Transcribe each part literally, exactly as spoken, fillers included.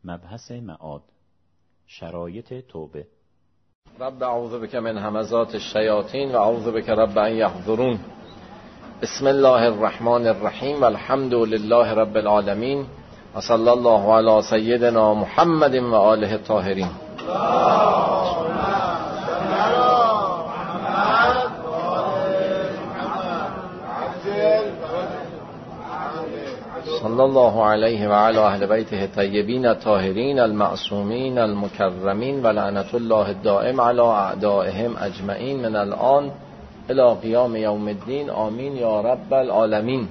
مبحث معاد، شرایط توبه. رب اعوذ بک من همزات الشیاطین و اعوذ بک رب ان یحضرون. بسم الله الرحمن الرحیم و الحمد لله رب العالمین و صلی الله علی سیدنا محمد و آله الطاهرین. صلی الله علیه و علی اهل بیته الطیبین الطاهرین المعصومین المکرمین و لعنت الله الدائم علی اعدائهم اجمعین من الان الی قیام یوم الدین. آمین یا رب العالمین.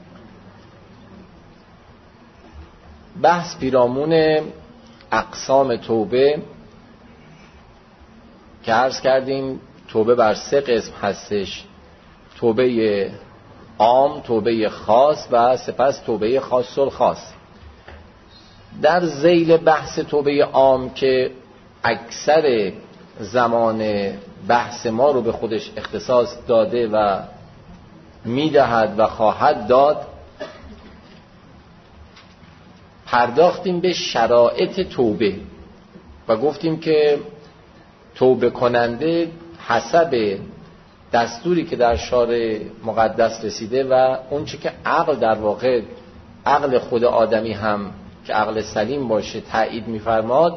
بحث پیرامون اقسام توبه که عرض کردیم توبه بر سه قسم هستش: توبه عام، توبه خاص و سپس توبه خاص الخاص. در ذیل بحث توبه عام که اکثر زمان بحث ما رو به خودش اختصاص داده و میدهد و خواهد داد، پرداختیم به شرایط توبه و گفتیم که توبه کننده حسب دستوری که در شارع مقدس رسیده و اون چه که عقل در واقع عقل خود آدمی هم که عقل سلیم باشه تایید می‌فرماد،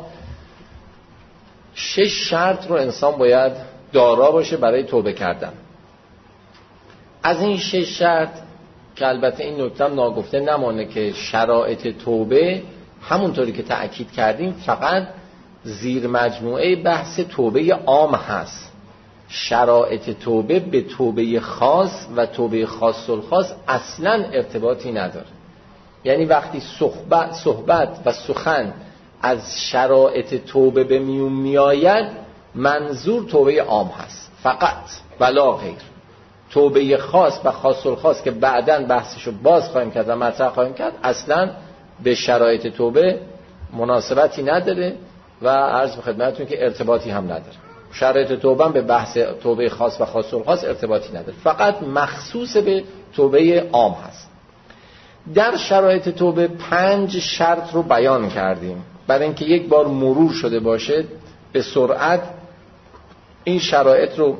شش شرط رو انسان باید دارا باشه برای توبه کردن. از این شش شرط که البته این نکته هم ناگفته نمانه که شرایط توبه همونطوری که تأکید کردیم فقط زیر مجموعه بحث توبه عام هست. شرایط توبه به توبه خاص و توبه خاص الخاص اصلا ارتباطی نداره. یعنی وقتی صحبت, صحبت و سخن از شرایط توبه به میون میآید، منظور توبه عام هست فقط ولا غیر. توبه خاص و خاص الخاص که بعداً بحثشو باز خواهیم کرد و مطرح خواهیم کرد اصلا به شرایط توبه مناسبتی نداره و عرض به خدمتتون که ارتباطی هم نداره. شرایط توبه به بحث توبه خاص و خاص الخاص ارتباطی نداره، فقط مخصوص به توبه عام هست. در شرایط توبه پنج شرط رو بیان کردیم برای اینکه یک بار مرور شده باشه به سرعت این شرایط رو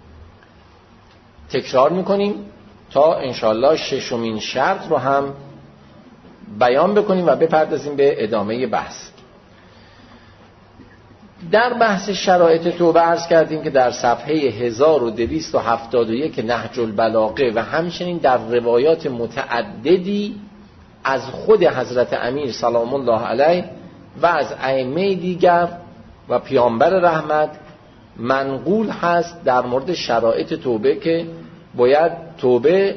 تکرار میکنیم تا انشالله ششمین شرط رو هم بیان بکنیم و بپردازیم به ادامه بحث. در بحث شرایط توبه عرض کردیم که در صفحه هزار و دویست و هفتاد و یک نهج البلاغه و همچنین در روایات متعددی از خود حضرت امیر سلام الله علیه و از ائمه دیگر و پیامبر رحمت منقول هست در مورد شرایط توبه که باید توبه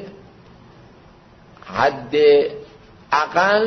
حد اقل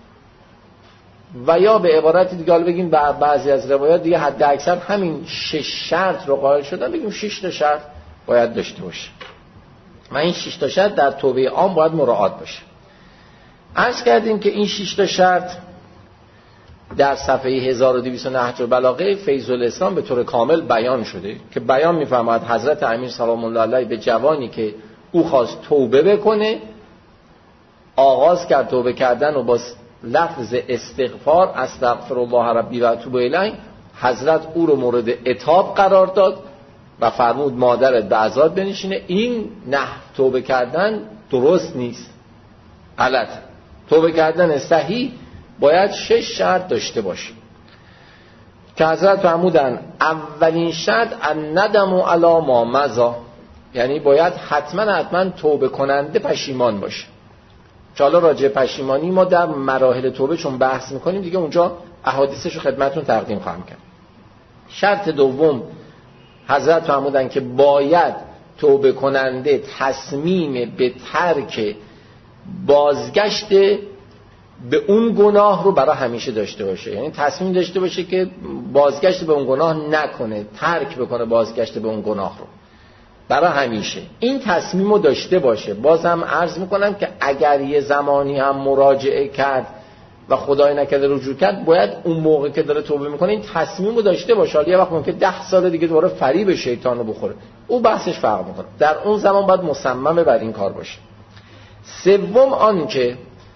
و یا به عبارت دیگه حالا بگیم بر بعضی از روایات دیگه حد اکثر همین شش شرط رو قائل شدن، بگیم شش تا شرط باید داشته باشه و این شش تا شرط در توبه عام باید مراعات باشه. عرض کردیم که این شش تا شرط در صفحه هزار و دویست نهج البلاغه فیض الاسلام به طور کامل بیان شده که بیان می‌فرماید حضرت امیر سلام الله علیه به جوانی که او خواست توبه بکنه آغاز کرد توبه کردن و با لفظ استغفار استغفر الله ربی و اتوب الیه، حضرت او رو مورد عتاب قرار داد و فرمود مادرت به عذاب بنشینه. این نحو توبه کردن درست نیست، غلط. توبه کردن صحیح باید شش شرط داشته باشه که حضرت فرمودن اولین شرط الندم علی ما مضی، یعنی باید حتما حتما توبه کننده پشیمان باشه. که حالا راجع پشیمانی ما در مراحل توبه چون بحث میکنیم دیگه اونجا احادیثش رو خدمتتون تقدیم خواهم کرد. شرط دوم حضرت فرمودن که باید توبه کننده تصمیم به ترک بازگشت به اون گناه رو برای همیشه داشته باشه، یعنی تصمیم داشته باشه که بازگشت به اون گناه نکنه، ترک بکنه بازگشت به اون گناه رو برای همیشه. این تصمیم رو داشته باشه. بازم عرض میکنم که اگر یه زمانی هم مراجعه کرد و خدای نکرده رجوع کرد، باید اون موقع که داره توبه میکنه این تصمیم رو داشته باشه. حالا یه وقت ممکنه ده سال دیگه دوباره فریب شیطان رو بخوره، او بحثش فرق میکنه. در اون زمان باید مصمم بر این کار باشه. سوم آن که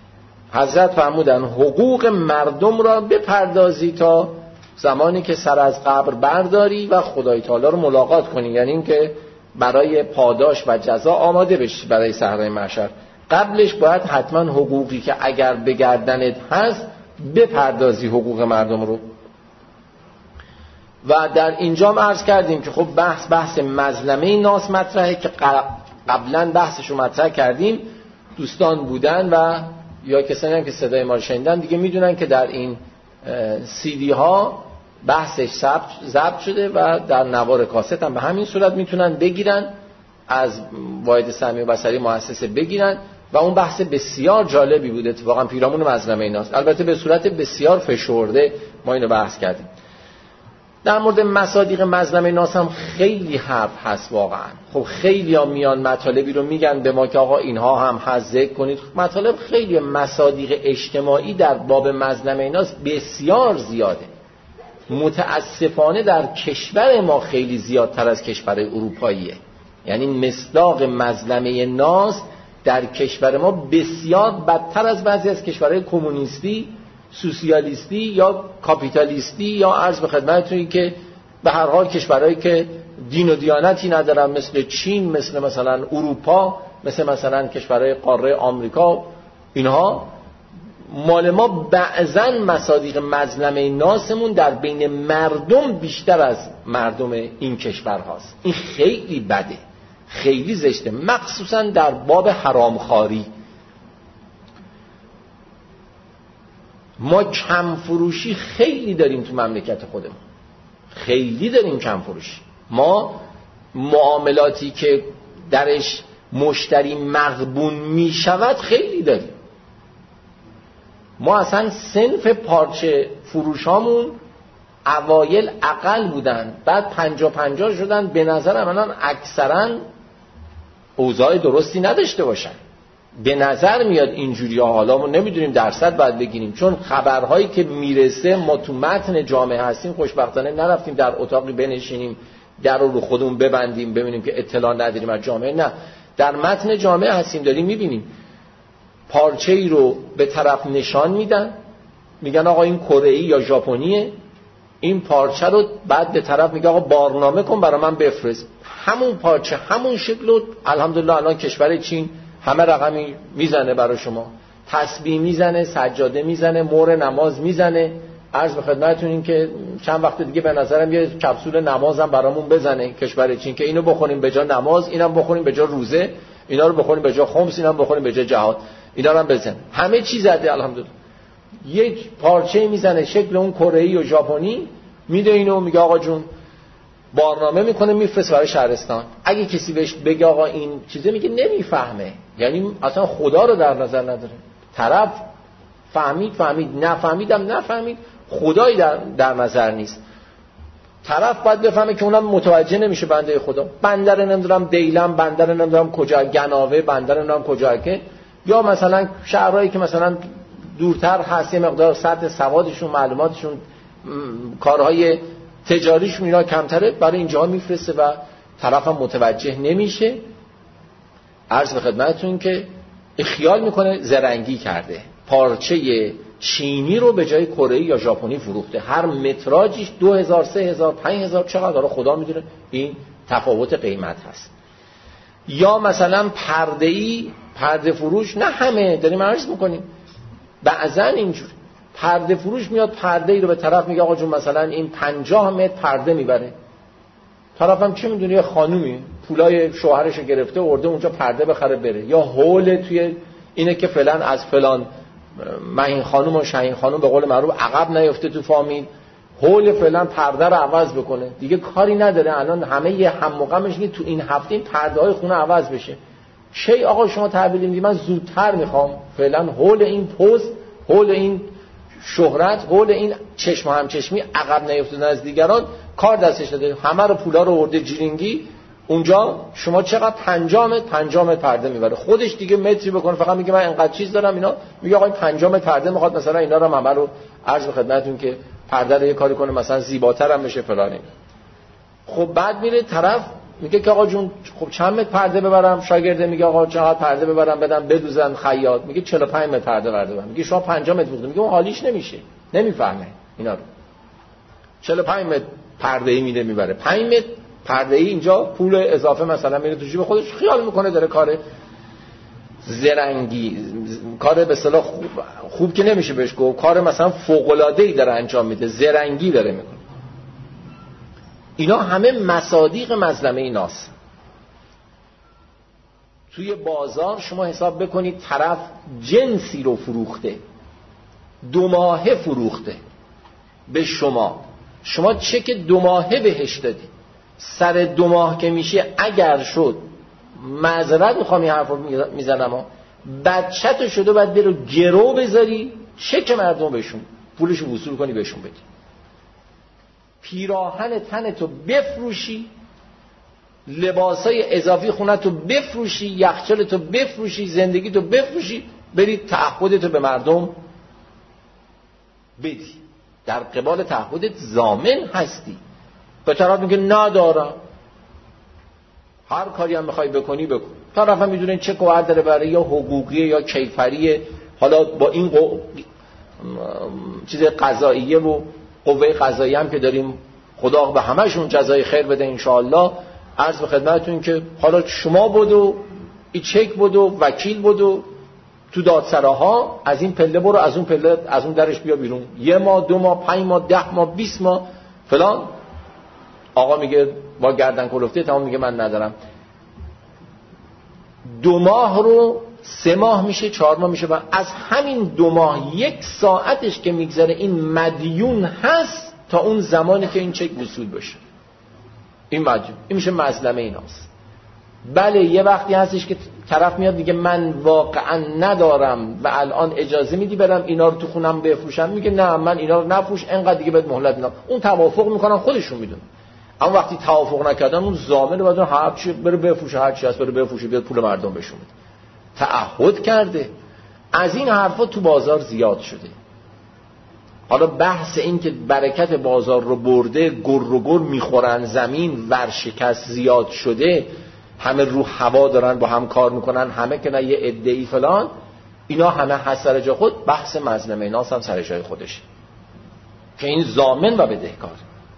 حضرت فرمودن حقوق مردم را بپردازی تا زمانی که سر از قبر برداری و خدای تعالی رو ملاقات کنی، یعنی این که برای پاداش و جزا آماده بشی برای صحرای محشر. قبلش باید حتما حقوقی که اگر به گردنت هست بپردازی حقوق مردم رو. و در اینجا ما عرض کردیم که خب بحث بحث مظلمه ناس مطرحه که قبلا بحثش رو مطرح کردیم. دوستان بودن و یا کسانی هم که صدای ما رو شنیدن دیگه میدونن که در این سی دی ها بحثش ضبط شده و در نوار کاست هم به همین صورت میتونن بگیرن، از واحد سمعی و بصری مؤسسه بگیرن و اون بحث بسیار جالبی بود اتفاقا پیرامون مظلمه ناس. البته به صورت بسیار فشرده ما اینو بحث کردیم. در مورد مصادیق مظلمه ناس هم خیلی حرف هست واقعا. خب خیلی ها میان مطالبی رو میگن به ما که آقا اینها هم هست ذکر کنید. مطالب خیلی مصادیق اجتماعی در باب مظلمه ناس بسیار زیاده. متاسفانه در کشور ما خیلی زیادتر از کشور اروپاییه. یعنی مصداق مظلمه ناس در کشور ما بسیار بدتر از بعضی از کشورهای کمونیستی، سوسیالیستی یا کاپیتالیستی یا عرض به خدمتتون که به هر حال کشورهایی که دین و دیانتی ندارن، مثل چین، مثل مثلا اروپا، مثل مثلا کشورهای قاره آمریکا، اینها مال ما بعضن مصادیق مظلمه ناسمون در بین مردم بیشتر از مردم این کشور هاست. این خیلی بده، خیلی زشته، مخصوصا در باب حرامخواری. ما کم فروشی خیلی داریم تو مملکت خودمون، خیلی داریم کم فروشی. ما معاملاتی که درش مشتری مغبون می شود خیلی داریم. ما اصلا صنف پارچه فروشامون اوایل اقل بودن، بعد پنجا پنجا شدن. به نظرم الان اکثرا اوضاع درستی نداشته باشن، به نظر میاد اینجوری ها. حالا ما نمیدونیم درصد باید بگیریم، چون خبرهایی که میرسه ما تو متن جامعه هستیم. خوشبختانه نرفتیم در اتاقی بنشینیم در رو رو خودمون ببندیم ببینیم که اطلاع نداریم از جامعه، نه، در متن جامعه هستیم، داریم میبینیم پارچه ای رو به طرف نشان میدن، میگن آقا این کره‌ای یا ژاپنیه، این پارچه رو بعد به طرف میگه آقا بارنامه کن برای من بفرست. همون پارچه همون شکل رو الحمدلله الان کشور چین همه رقمی میزنه برای شما، تسبیح میزنه، سجاده میزنه، مهر نماز میزنه. عرض به خدمتتون این که چند وقت دیگه به نظرم یه کپسول نمازم برامون بزنه کشور چین که اینو بخونیم به جا نماز، اینم بخونیم به جا روزه، اینا رو بخونیم به جا خمس، اینم بخونیم به جا جهاد، اینا رو هم بزن. همه چی زده الحمدلله. یک پارچه میزنه شکل اون کره‌ای و ژاپنی، میده اینو، میگه آقا جون بارنامه میکنه میفرست برای شهرستان. اگه کسی بهش بگه آقا این چیزه، میگه نمیفهمه، یعنی اصلا خدا رو در نظر نداره. طرف فهمید فهمید، نفهمیدم نفهمید، خدایی در, در نظر نیست. طرف باید بفهمه که اونم متوجه نمیشه بنده خدا. بنده رو نمیدونم دیلم، بنده رو نمیدونم کجا گناوه، بنده رو نمیدونم کجا که، یا مثلا شهرهایی که مثلا دورتر هست یه مقدار سطح سوادشون، معلوماتشون، کارهای تجاریشون اینا کمتره، برای اینجا میفرسته و طرف هم متوجه نمیشه. عرض به خدمتتون که خیال میکنه زرنگی کرده، پارچه چینی رو به جای کره‌ای یا ژاپنی فروخته، هر متراژش دو هزار، سه هزار، پنج هزار، چقدر خدا میدونه این تفاوت قیمت هست. یا مثلا پرده‌ای، پرده فروش، نه همه داریم عرض میکنیم، بعضا اینجور پرده فروش میاد پرده ای رو به طرف میگه آقا جون مثلا این پنجاه متر پرده میبره. طرف هم چه میدونه یه خانومی پولای شوهرش رو گرفته ورده اونجا پرده بخره بره، یا هول توی اینه که فعلا از فلان مهین خانوم و شهین خانوم به قول معروف عقب نیفته تو فامیل، هول فعلا پرده رو عوض بکنه. دیگه کاری نداره، الان همه یه هم و غمش اینه تو این هفته این پرده های خونه عوض بشه. چه آقا شما تحویل میدی؟ من زودتر میخوام، فعلا هول این پست، هول این شهرت، هول این چشم هم چشمی عقب نیفتادن از دیگران کار دستش داده، همه رو پولا رو ورده جیرینگی اونجا. شما چقدر پنجاه متر پنجاه متر پرده میبره، خودش دیگه متری بکنه، فقط میگه من اینقدر چیز دارم، اینا میگه آقا پنجاه متر پرده میخواد، مثلا اینا رو همه رو عرض به خدمتتون که پرده رو یه کاری کنه مثلا زیباتر هم بشه فلان. خب بعد میره طرف میگه که آقا جون خب چند متر پرده ببرم؟ شاگرده میگه آقا چقدر پرده ببرم بدم بدوزن خیاط؟ میگه چهل و پنج متر پرده بردارم. میگه شما پنجاه متر بگید. میگه اون حالیش نمیشه، نمیفهمه اینا رو. چهل و پنج متر پرده ای میده میبره، پنج متر پرده ای اینجا پول اضافه مثلا میره تو جیب خودش، خیال میکنه داره کار زرنگی، کار به اصطلاح خوب خوب که نمیشه بهش گفت، کار مثلا فوق العاده ای داره انجام میده، زرنگی داره میکنه. اینا همه مصادیق مظلمه ایناست. توی بازار شما حساب بکنید طرف جنسی رو فروخته، دو ماهه فروخته به شما، شما چک دو ماهه بهش دادی، سر دو ماه که میشه اگر شد معذرت میخوام این حرف رو میزنم، بچه‌تو شده باید برو گرو بذاری چک مردم بهشون پولشو وصول کنی بهشون بدی، پیراهن تنتو بفروشی، لباسای اضافی خونتو بفروشی، یخچالتو بفروشی، زندگیتو بفروشی، بری تعهدتو به مردم بدی، در قبال تعهدت ضامن هستی. به طرف میگه ندارم، هر کاری هم میخوای بکنی بکن، طرف هم میدونه چه قوت داره برای یا حقوقیه یا کیفریه، حالا با این قو... چیز قضاییه و قوه قضایی هم که داریم، خدا به همهشون جزای خیر بده انشاءالله. عرض به خدمتتون که حالا شما بودو این چک بودو وکیل بودو تو دادسراها، از این پله برو از اون پله از اون درش بیا بیرون، یه ماه دو ماه پنج ماه ده ماه بیست ماه فلان. آقا میگه با گردن کلفته تمام، میگه من ندارم. دو ماه رو سه ماه میشه، چهار ماه میشه، و از همین دو ماه یک ساعتش که میگذره این مدیون هست تا اون زمانی که این چک وصول بشه. این مدیون، این میشه مظلمه ایناست. بله یه وقتی هستش که طرف میاد میگه من واقعا ندارم و الان اجازه میدی برم اینا رو تو خونم بفروشم؟ میگه نه من اینا رو نفروش، انقدر دیگه بهت مهلت میدم. اون توافق میکنن، خودشون میدونن. اما وقتی توافق نکردن اون ضامن بعد هر چی بره بفروشه، هر چی هست بره بفروشه، بیاد پول مردم بهشون بده. تعهد کرده. از این حرفا تو بازار زیاد شده. حالا بحث این که برکت بازار رو برده، گر و گر میخورن، زمین ورشکست زیاد شده، همه رو هوا دارن با هم کار میکنن، همه که نه یه عده‌ای فلان، اینا همه هست سر جای خود. بحث مظلمه ایناس هم سر جای خودشه که این ضامن و بدهکار.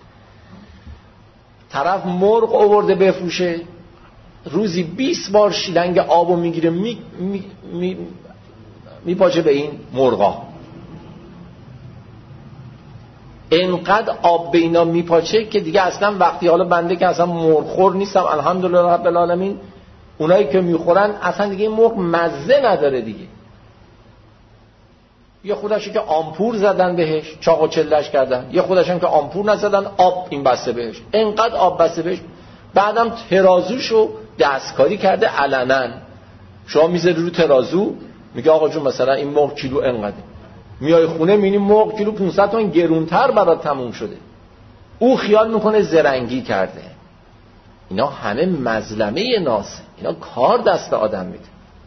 طرف مرغ آورده بفروشه، روزی بیست بار شیلنگ آبو میگیره می می می میپاچه به این مرغا، اینقدر آب به اینا میپاچه که دیگه اصلا وقتی حالا بنده که اصلا مرغ خور نیستم الحمدلله رب العالمین، اونایی که میخورن اصلا دیگه این مرغ مزه نداره دیگه. یه خودشی که آمپور زدن بهش، چاق و چلش کردن، یه خودشون که آمپور نزدن، آب این بسته بهش، اینقدر آب بسته بهش، بعدم ترازوشو دستکاری کرده علنا. شما میذاری رو ترازو میگه آقا جون مثلا این مرغ کیلو اینقدر، میای خونه میبینی مرغ کیلو پانصد تومان گرونتر برات تموم شده. او خیال میکنه زرنگی کرده. اینا همه مظلمه ناس، اینا کار دست آدم میده.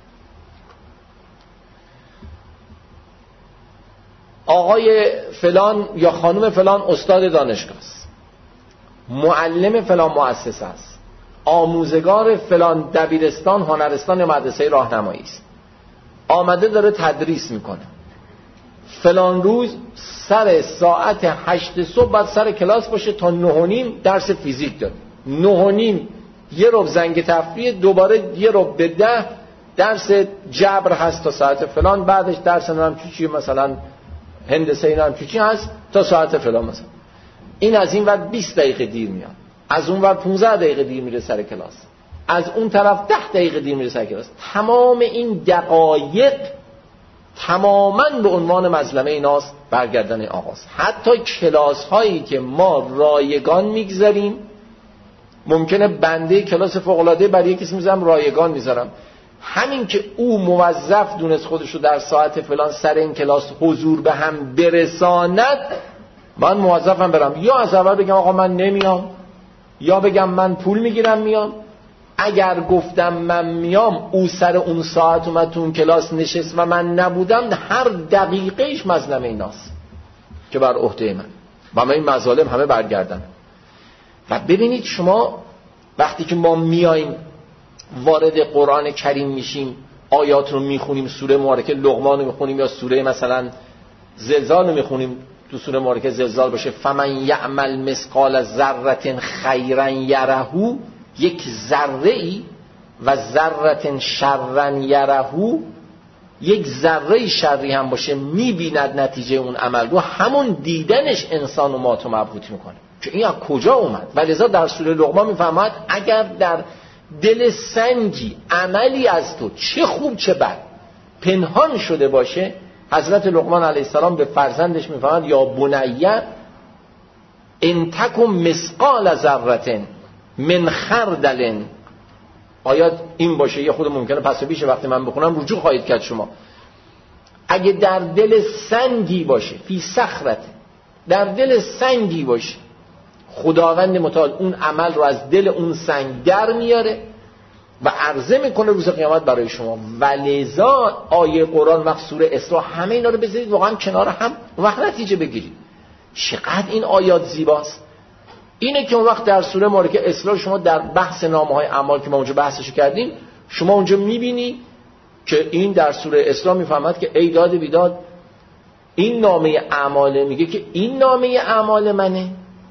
آقای فلان یا خانم فلان استاد دانشگاه است، معلم فلان مؤسسه است، آموزگار فلان دبیرستان، هنرستان یا مدرسه راهنمایی است، آمده داره تدریس میکنه. فلان روز سر ساعت هشت صبح بعد سر کلاس باشه تا نه و نیم درس فیزیک داره، نه و نیم یه ربع زنگ تفریح، دوباره یه ربع به ده درس جبر هست تا ساعت فلان، بعدش درس نام چی مثلا هندسه اینا هم چی هست تا ساعت فلان مثلا. این از این ور بیست دقیقه دیر میاد، از اون ور پانزده دقیقه دیر میره سر کلاس، از اون طرف ده دقیقه دیر میره سر کلاس. تمام این دقایق تماماً به عنوان مظلمه ایناست، برگردن آغاز. حتی کلاس هایی که ما رایگان میگذاریم، ممکنه بنده کلاس فوق العاده برای یکی کسی میذارم رایگان میذارم، همین که او موظف دونست خودشو در ساعت فلان سر این کلاس حضور به هم برساند، من موظفم برم. یا از اول بگم آقا من نمیام، یا بگم من پول میگیرم میام. اگر گفتم من میام، او سر اون ساعت اومد تو اون کلاس نشست و من نبودم، هر دقیقهش مظلمه ایناست که بر عهده من و من این مظالم همه برگردن. و ببینید شما وقتی که ما میایم وارد قرآن کریم میشیم، آیات رو میخونیم، سوره مبارکه لقمان رو میخونیم یا سوره مثلا زلزال رو میخونیم، تو سوره مبارکه زلزال باشه فمن یعمل مثقال ذره خیرا یره، یک ذره ای، و ذره شرا یره، یک ذره شری هم باشه میبیند نتیجه اون عمل رو، همون دیدنش انسان و مات و مبهوت میکنه که این از کجا اومد. و لذا در سوره لقمان میفرماید اگر در دل سنگی عملی از تو چه خوب چه بد پنهان شده باشه، حضرت لقمان علیه السلام به فرزندش میفرماید یا بنیه ان تکن مثقال ذره من خردل، آیات این باشه، یه خود ممکنه پس و پیشه وقتی من بخونم رجوع خواهید کرد شما. اگه در دل سنگی باشه، فی صخرت، در دل سنگی باشه، خداوند متعال اون عمل رو از دل اون سنگ در میاره و عرضه میکنه روز قیامت برای شما. ولذا آیه قرآن وقت سوره اسراء همه اینا رو بذارید واقعا کنار هم، اون وقت نتیجه بگیرید. چقدر این آیات زیباست. اینه که اون وقت در سوره مبارکه اسراء شما در بحث نامه‌های اعمال که ما اونجا بحثشو کردیم، شما اونجا میبینی که این در سوره اسراء میفهمد که ای داد بیداد، این نامه اعمال میگه که این نامه اعمال منه،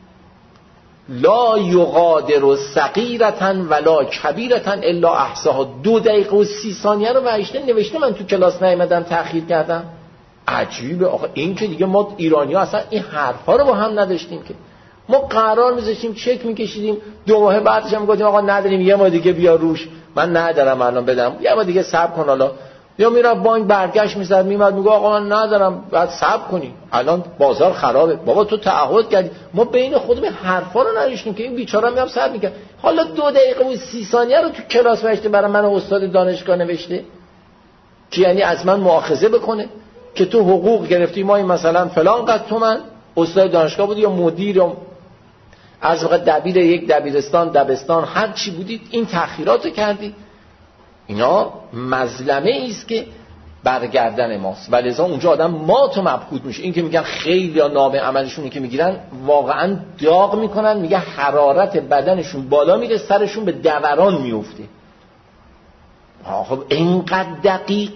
لا یغادر صغیرة ولا کبیرة الا احصاها. دو دقیقه و سی ثانیه رو نوشته نوشته من تو کلاس نیومدم تأخیر کردم. عجیبه آخه، این که دیگه ما ایرانی‌ها اصلا این حرفا رو با هم نداشتیم که. ما قرار میذاشتیم چک میکشیدیم، دو ماه بعدش هم گفتیم آقا نداریم، یه ماه دیگه بیا روش، من ندارم الان بدم، یه ماه دیگه صبر کن. حالا یا میره بانک برگشت میزد میمد میگه آقا من ندارم، بعد صبر کنی، الان بازار خرابه. بابا تو تعهد کردی. ما بین خودمون حرفا رو نداشتیم که این بیچاره میام صبر میکنه. حالا دو دقیقه و سی ثانیه رو تو کلاس نوشته برای من استاد دانشگاه نوشته که یعنی از من مؤاخذه بکنه که تو حقوق گرفتی، ما این مثلا فلان قد تومن، استاد دانشگاه بودی یا مدیر یا از وقت دبیر یک دبیرستان دبستان هر چی بودید، این تأخیراتو کردی. اینا مظلمه است که برگردن ماست. ولذا اونجا آدم مات و مبهوت میشه. این که میگن خیلی یا نامه عملشونی که میگیرن واقعا داغ میکنن، میگه حرارت بدنشون بالا میره، سرشون به دوران میفته. خب اینقدر دقیق،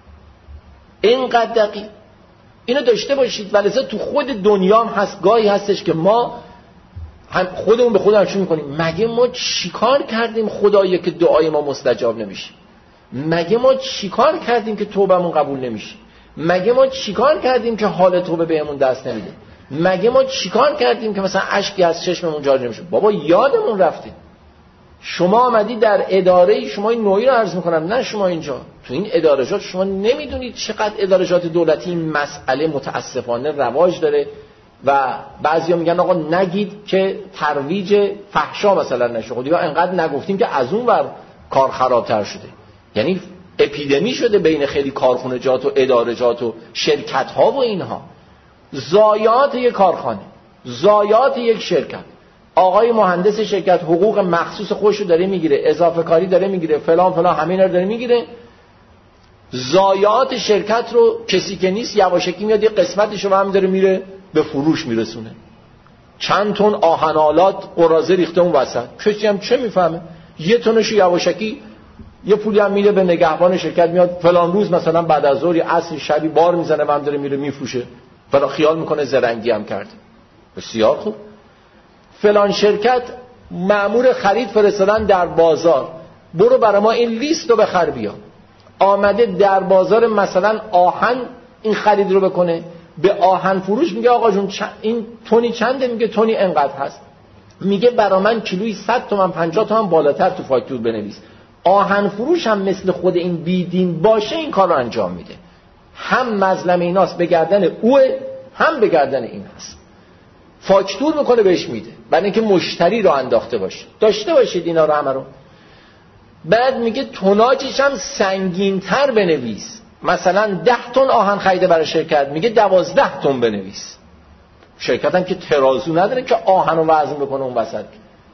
اینقدر دقیق اینو داشته باشید. ولذا تو خود دنیا هم هست، گاهی هستش که ما هم خودمون به خودمون چی میکنیم، مگه ما چیکار کردیم خدایی که دعای ما مستجاب نمیشه؟ مگه ما چیکار کردیم که توبهمون قبول نمیشه؟ مگه ما چیکار کردیم که حال توبه بهمون دست نمیده؟ مگه ما چیکار کردیم که مثلا اشکی از چشممون جاری نمیشه؟ بابا یادمون رفته. شما آمدی در اداره، شما این نوعی رو عرض میکنم، نه شما اینجا تو این ادارجات شما نمیدونید چقدر ادارجات دولتی این مسئله متاسفانه رواج داره و بعضیا میگن آقا نگید که ترویج فحشا مثلا نشه. خودی ها انقدر نگفتیم که از اون ور کار خرابتر شده. یعنی اپیدمی شده بین خیلی کارخونجات و ادارجات و شرکت ها و اینها. ضایعات یک کارخانه، ضایعات یک شرکت، آقای مهندس شرکت حقوق مخصوص خودشو داره میگیره، اضافه کاری داره میگیره، فلان فلان همه اینا رو داره میگیره. ضایعات شرکت رو کسی که نیست یواشکی میاد یه قسمتش رو هم داره میره به فروش میرسونه. چند تن آهنالات قراضه ریخته اون وسط، کسی هم چه میفهمه؟ یه تونش یواشکی یه پولی هم میده به نگهبان شرکت، میاد فلان روز مثلا بعد از ظهر عصر شبی بار میزنه و هم داره میره میفروشه، فلان خیال میکنه زرنگی هم کرده. بسیار خوب. فلان شرکت مأمور خرید فرستادن در بازار، برو برای ما این لیست رو بخر بیا. آمده در بازار مثلا آهن این خرید رو بکنه، به آهن فروش میگه آقا جون این تونی چنده؟ میگه تونی انقدر هست. میگه برای من کیلویی صد تومن پنجاه تومن بالاتر تو فاکتور بنویس. آهن فروش هم مثل خود این بیدین باشه این کار رو انجام میده. هم مظلمه ایناست به گردن اوه، هم به گردن این هست. فاکتور میکنه بهش میده برای اینکه مشتری رو انداخته باشه. داشته باشید اینا رو همه رو. بعد میگه توناجش هم سنگین‌تر بنویس. مثلا ده تن آهن خریده برای شرکت، میگه دوازده تن بنویس. شرکت هم که ترازو نداره که آهن رو وزن بکنه اون وسط.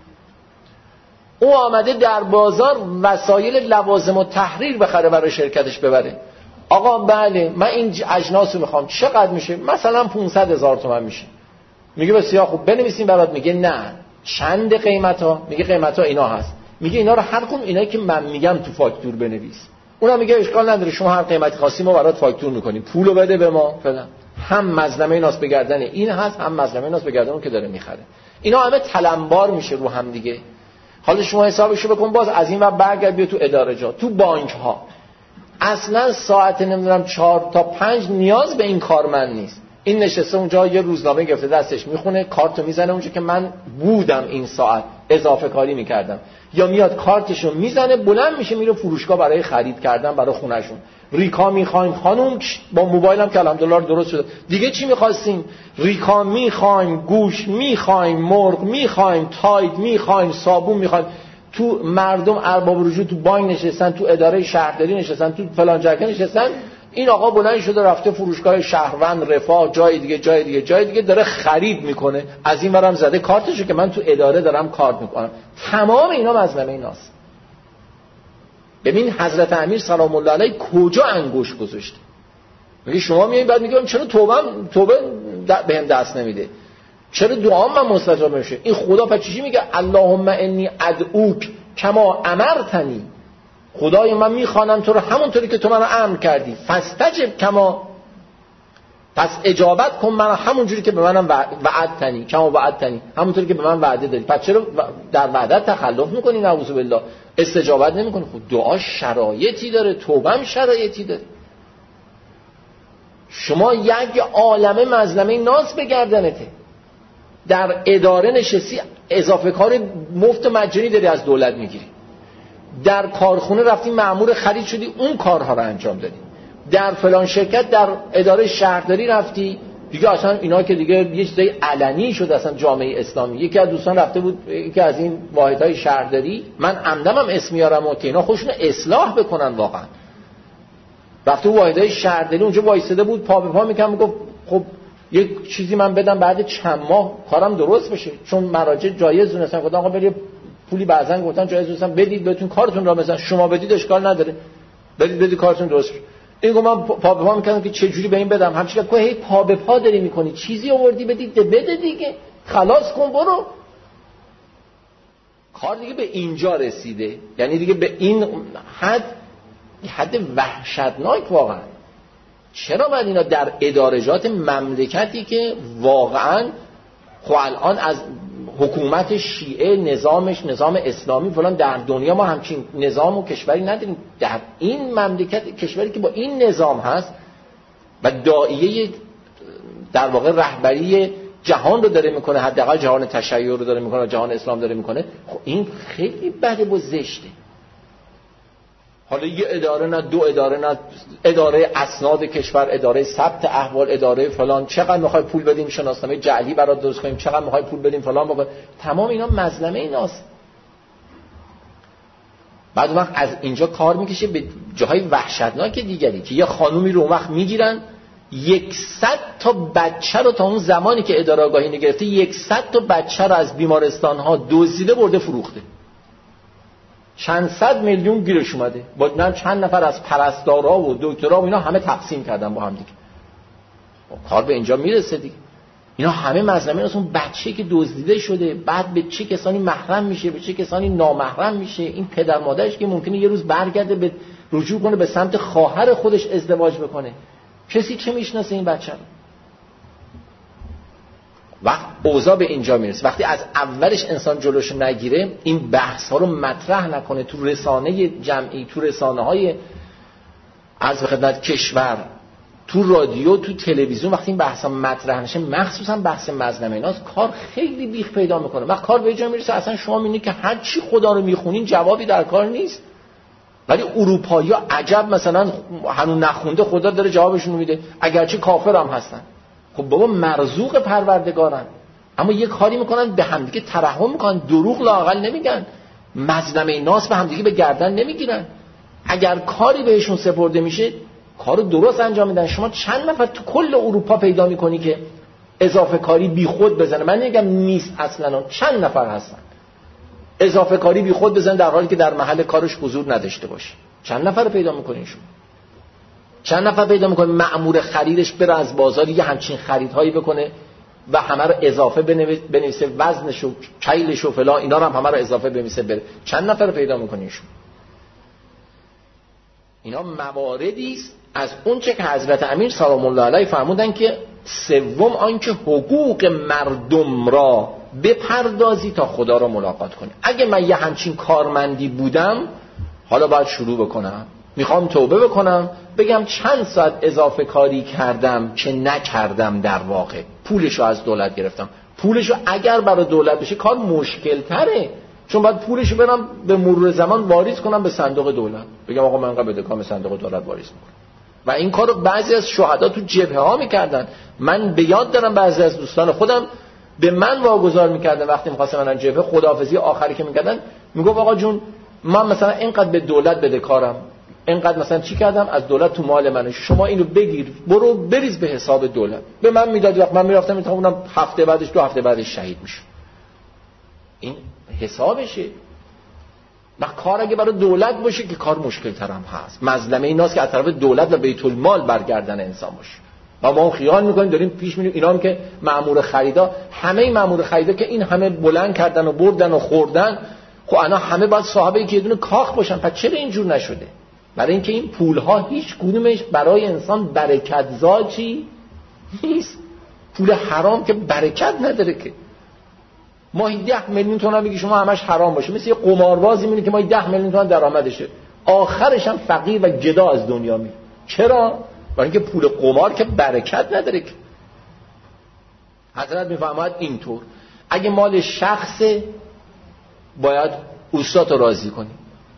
او آمده در بازار وسایل لوازم و تحریر بخره برای شرکتش ببره. آقا بله من این اجناس رو میخوام، چقدر میشه؟ مثلا پانصد هزار تومان میشه. میگه بسیار خوب بنویسیم. بعد میگه نه چند قیمت ها؟ میگه قیمت ها اینا هست. میگه اینا رو هر کدوم اینایی که من میگم تو فاکتور بنویس. اونم میگه اشکال نداره، شما هر قیمتی خواستی ما برات فاکتور میکنیم، پولو بده به ما فلان. هم مظلمه ناس به گردن این هست، هم مظلمه ناس به گردن اون که داره میخره. اینا همه تلمبار میشه رو هم دیگه. حالا شما حسابشو بکن، باز از این ور برگرد بیا تو اداره جا، تو بانک ها اصلا ساعت نمیدونم چهار تا پنج نیاز به این کارمند نیست. این نشسته اونجا یه روزنامه گرفته دستش میخونه، کارتو میزنه اونجا که من بودم این ساعت اضافه کاری میکردم، یا میاد کارتشو میزنه بلند میشه میره فروشگاه برای خرید کردن برای خونهشون. ریکا میخوایم خانم، با موبایلم که الحمدلله درست شده. دیگه چی میخواستیم؟ ریکا میخوایم، گوش میخوایم، مرغ میخوایم، تاید میخوایم، صابون میخوایم. تو مردم ارباب رجوع تو بانک نشستن، تو اداره شهرداری نشستن، تو فلان جرگه نشستن. این آقا بلند شده رفته فروشگاه شهروند، رفاه، جای دیگه جای دیگه جای دیگه داره خرید میکنه. از این برم زده کارتشو که من تو اداره دارم کار میکنم. تمام اینا مظلمه ایناست. ببین حضرت امیر سلام الله علیه کجا انگشت گذاشته. میگه شما میایین بعد میگم چرا توبه توبه بهم دست نمیده، چرا دعام من مستجاب نمیشه. این خدا پس چی میگه؟ اللهم انی ادعوک کما امرتنی، خدای من میخوانم تو رو همونطوری که تو منو امر کردی، فاستجب کما، پس اجابت کن من همونجوری که به منم وعدتنی، کما وعدتنی، همونطوری که به من وعده دادی. پس چرا در وعدت تخلف میکنی؟ نعوذ بالله استجابت نمیکنی. خود دعا شرایطی داره، توبه هم شرایطی داره. شما یک عالمه مظلمه ناز به گردنته، در اداره نشستی اضافه کار مفت مجانی داری از دولت میگیری، در کارخونه رفتی مأمور خرید شدی اون کارها رو انجام دادی، در فلان شرکت در اداره شهرداری رفتی دیگه اصلا اینا که دیگه یه چیزای علنی شد اصلا جامعه اسلامی. یکی از دوستان رفته بود یکی از این واحدهای شهرداری، من عمدنم اسم میارم و که اینا خودشون اصلاح بکنن واقعا، رفته بود واحدهای شهرداری اونجا وایساده بود پا به پا میکنم میگفت خب یک چیزی من بدم بعد چند ماه کارم درست بشه، چون مراجع جایز دونستن گفتن آقا برید پولی بعضن گفتن جایز دونستن بدید بهتون کارتون را بزن، شما بدید اشکال نداره، بدید بدید کارتون درست بشه. این گفت من پا به پا میکردم که چه جوری به این بدم، همش که هی پا به پا داری میکنی، چیزی آوردی بدید بده دیگه، خلاص کن برو. کار دیگه به اینجا رسیده، یعنی دیگه به این حد، حد وحشتناک واقعا. چرا باید اینا در ادارجات مملکتی که واقعا خب الان از حکومت شیعه نظامش نظام اسلامی فلان در دنیا ما همچین نظام و کشوری نداریم، در این مملکت کشوری که با این نظام هست و داعیه در واقع رهبری جهان رو داره میکنه، حداقل جهان تشیع رو داره میکنه و جهان اسلام داره میکنه، خب این خیلی بده و زشته. حالا یه اداره نه، دو اداره نه، اداره اسناد کشور، اداره ثبت احوال، اداره فلان، چقدر میخوای پول بدیم شناسنامه جعلی برات درست کنیم، چقدر میخوای پول بدیم فلان بابا، تمام اینا مظلمه ایناست. بعد وقت از اینجا کار میکشه به جاهای وحشتناک دیگری که یه خانومی رو اون وقت میگیرن یکصد تا بچه رو تا اون زمانی که اداره آگاهی نگرفته یکصد تا بچه رو از بیمارستان ها دزدیده برده فروخته، چند صد میلیون گیرش اومده، با من چند نفر از پرستارا و دکترا و اینا همه تقسیم کردن با هم دیگه. کار به اینجا میرسه دیگه. اینا همه مظلمه است. اون بچه‌ای که دزدیده شده بعد به چه کسانی محرم میشه، به چه کسانی نامحرم میشه، این پدر مادرش که ممکنه یه روز برگرده به رجوع کنه به سمت خواهر خودش ازدواج بکنه، کسی چه میشناسه این بچه رو؟ وقت اوضاع به اینجا میرسه، وقتی از اولش انسان جلوش نگیره، این بحث ها رو مطرح نکنه تو رسانه جمعی، تو رسانه های عرض به خدمت کشور، تو رادیو، تو تلویزیون، وقتی این بحث ها مطرح نشه، مخصوصا بحث مظلمه ایناست، کار خیلی بیخ پیدا میکنه. وقت کار به اینجا میرسه اصلا شما میبینید که هر چی خدا رو میخونین جوابی در کار نیست. ولی اروپایی ها عجب مثلا هنوز نخونده خدا داره جوابشون میده، اگرچه کافر هم هستن. خب بابا مرزوق پروردگارن، اما یه کاری میکنن به همدیگه ترحم میکنن، دروغ لااقل نمیگن، مظلمه ناس به همدیگه به گردن نمیگیرن. اگر کاری بهشون سپرده میشه کارو درست انجام میدن. شما چند نفر تو کل اروپا پیدا میکنی که اضافه کاری بی خود بزنه؟ من نمیگم نیست اصلا، چند نفر هستن اضافه کاری بی خود بزنه در حالی که در محل کارش حضور نداشته باشه. چند نفر پیدا میکنین شما؟ چند نفر پیدا میکنه مأمور خریدش بره از بازار یه همچین خریدهایی بکنه و همه رو اضافه بنویسه، وزنش و کیلش و فلان اینا رو هم همه رو اضافه بنویسه بره. چند نفر رو پیدا میکنه ایشون؟ اینا مواردی است از اون چه که حضرت امیر سلام الله علیه فرمودن که سوم آنکه حقوق مردم را بپردازی تا خدا را ملاقات کنی. اگه من یه همچین کارمندی بودم حالا باید شروع بکنم، میخوام توبه بکنم، بگم چند ساعت اضافه کاری کردم که نکردم، در واقع پولشو از دولت گرفتم. پولشو اگر برای دولت بشه کار مشکل تره، چون باید پولشو برم به مرور زمان واریز کنم به صندوق دولت، بگم آقا من انقدر بدهکارم، صندوق دولت واریز میکنم. و این کارو بعضی از شهدا تو جبهه ها میکردن. من به یاد دارم بعضی از دوستان خودم به من واگذار میکردن وقتی میخواستم من جبهه خداحافظی آخری که میکردن، میگفت آقا جون من مثلا اینقدر به دولت بدهکارم، اینقدر مثلا چی کردم از دولت تو مال منه، شما اینو بگیر برو بریز به حساب دولت. به من میداد، وقت من میرفتم میتونم هفته بعدش دو هفته بعدش شهید میشم. این حسابشه. و کار اگه برای دولت باشه که کار مشکل تر هم هست. مظلمه ایناست که از طرف دولت و بیت المال برگردن انسان باشه. و ما خیال میکنیم داریم پیش میریم. اینا هم که مأمور خریدا، همه مأمور خریدا که این همه بلند کردن و بردن و خوردن، خب انا همه باید صاحبه که یه دونه کاخ باشن. پس چرا اینجور نشده؟ برای اینکه این پولها هیچ کدومش برای انسان برکت زاچی نیست. پول حرام که برکت نداره که. ماهی ده میلیون تومان میگی شما همش حرام باشه، مثل یه قماربازی میبینی که ماهی ده میلیون تومان درآمدشه، آخرش هم فقیر و گدا از دنیا میره. چرا؟ برای اینکه پول قمار که برکت نداره که. حضرت میفرماید اینطور اگه مال شخصه باید استاد رو راضی کنی.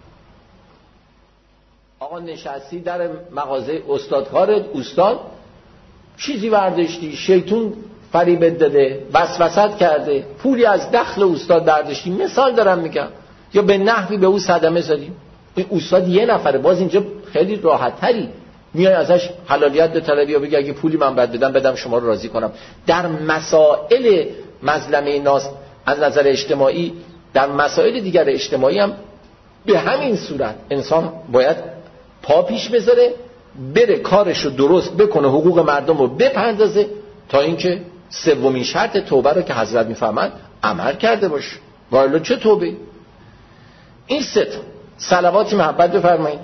آقا نشستی در مغازه استادکارت، استاد چیزی برداشتی، شیطون فریبت داده، وسوسه کرده، پولی از دخل استاد برداشتی، مثال دارم میگم، یا به نحوی به او صدمه زدی. این استاد یه نفره، باز اینجا خیلی راحت تری میای ازش حلالیت به طلبی یا بگی اگه پولی من بد بدم بدم شما رو راضی کنم. در مسائل مظلمه ناس از نظر اجتماعی، در مسائل دیگر اجتماعی هم به همین صورت انسان باید پا پیش بذاره، بره کارشو درست بکنه، حقوق مردم رو بپردازه، تا اینکه سومین شرط توبه رو که حضرت میفهمند عمل کرده باشه. والا چه توبه؟ این سه تا صلواتی محبت بفرمایید.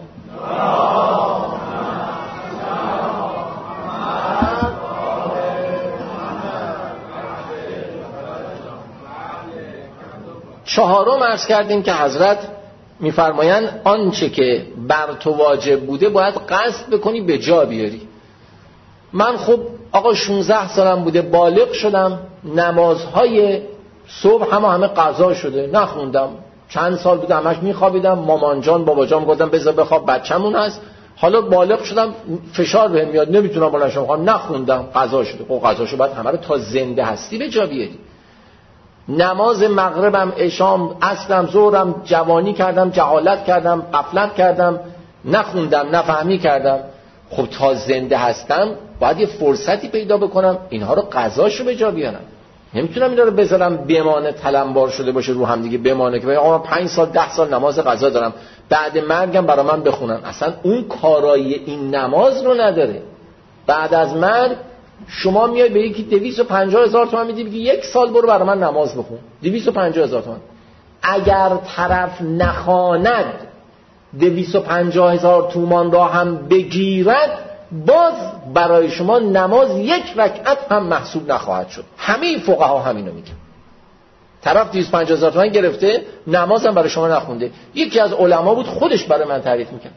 چهارم عرض کردیم که حضرت میفرمایند آنچه که بر تو واجب بوده باید قصد بکنی به جا بیاری. من خب آقا شانزده سالم بوده، بالغ شدم، نمازهای صبح همه همه قضا شده، نخوندم. چند سال بوده همش میخوابیدم، مامان جان بابا جان گفتم بذار بخواب بچه‌مون هست. حالا بالغ شدم فشار بهم میاد، نمیتونم بلند شم، نخوندم، قضا شده. خب قضا شده، بعد همه رو تا زنده هستی به جا بیاری. نماز مغربم، عشام، عصرم، ظهرم جوانی کردم، جهالت کردم، غفلت کردم، نخوندم، نفهمی کردم. خب تا زنده هستم باید یه فرصتی پیدا بکنم اینها رو قضاشو به جا بیارم. نمیتونم اینا رو بذارم بمانه، تلمبار شده باشه رو هم دیگه بمانه که آقا پنج سال ده سال نماز قضا دارم بعد مرگم برای من بخونن. اصلا اون کارایی این نماز رو نداره. بعد از مرگ شما میای به یکی دویست و پنجاه هزار تومان میدی، بگی یک سال برو برای من نماز بخون، دویست و پنجاه هزار تومان. اگر طرف نخواند دویست و پنجاه هزار تومان را هم بگیرد، باز برای شما نماز یک رکعت هم محسوب نخواهد شد. همه فقها همینو میگن. طرف دویست و پنجاه هزار تومان گرفته، نماز هم برای شما نخونده. یکی از علما بود، خودش برای من تعریف میکرد.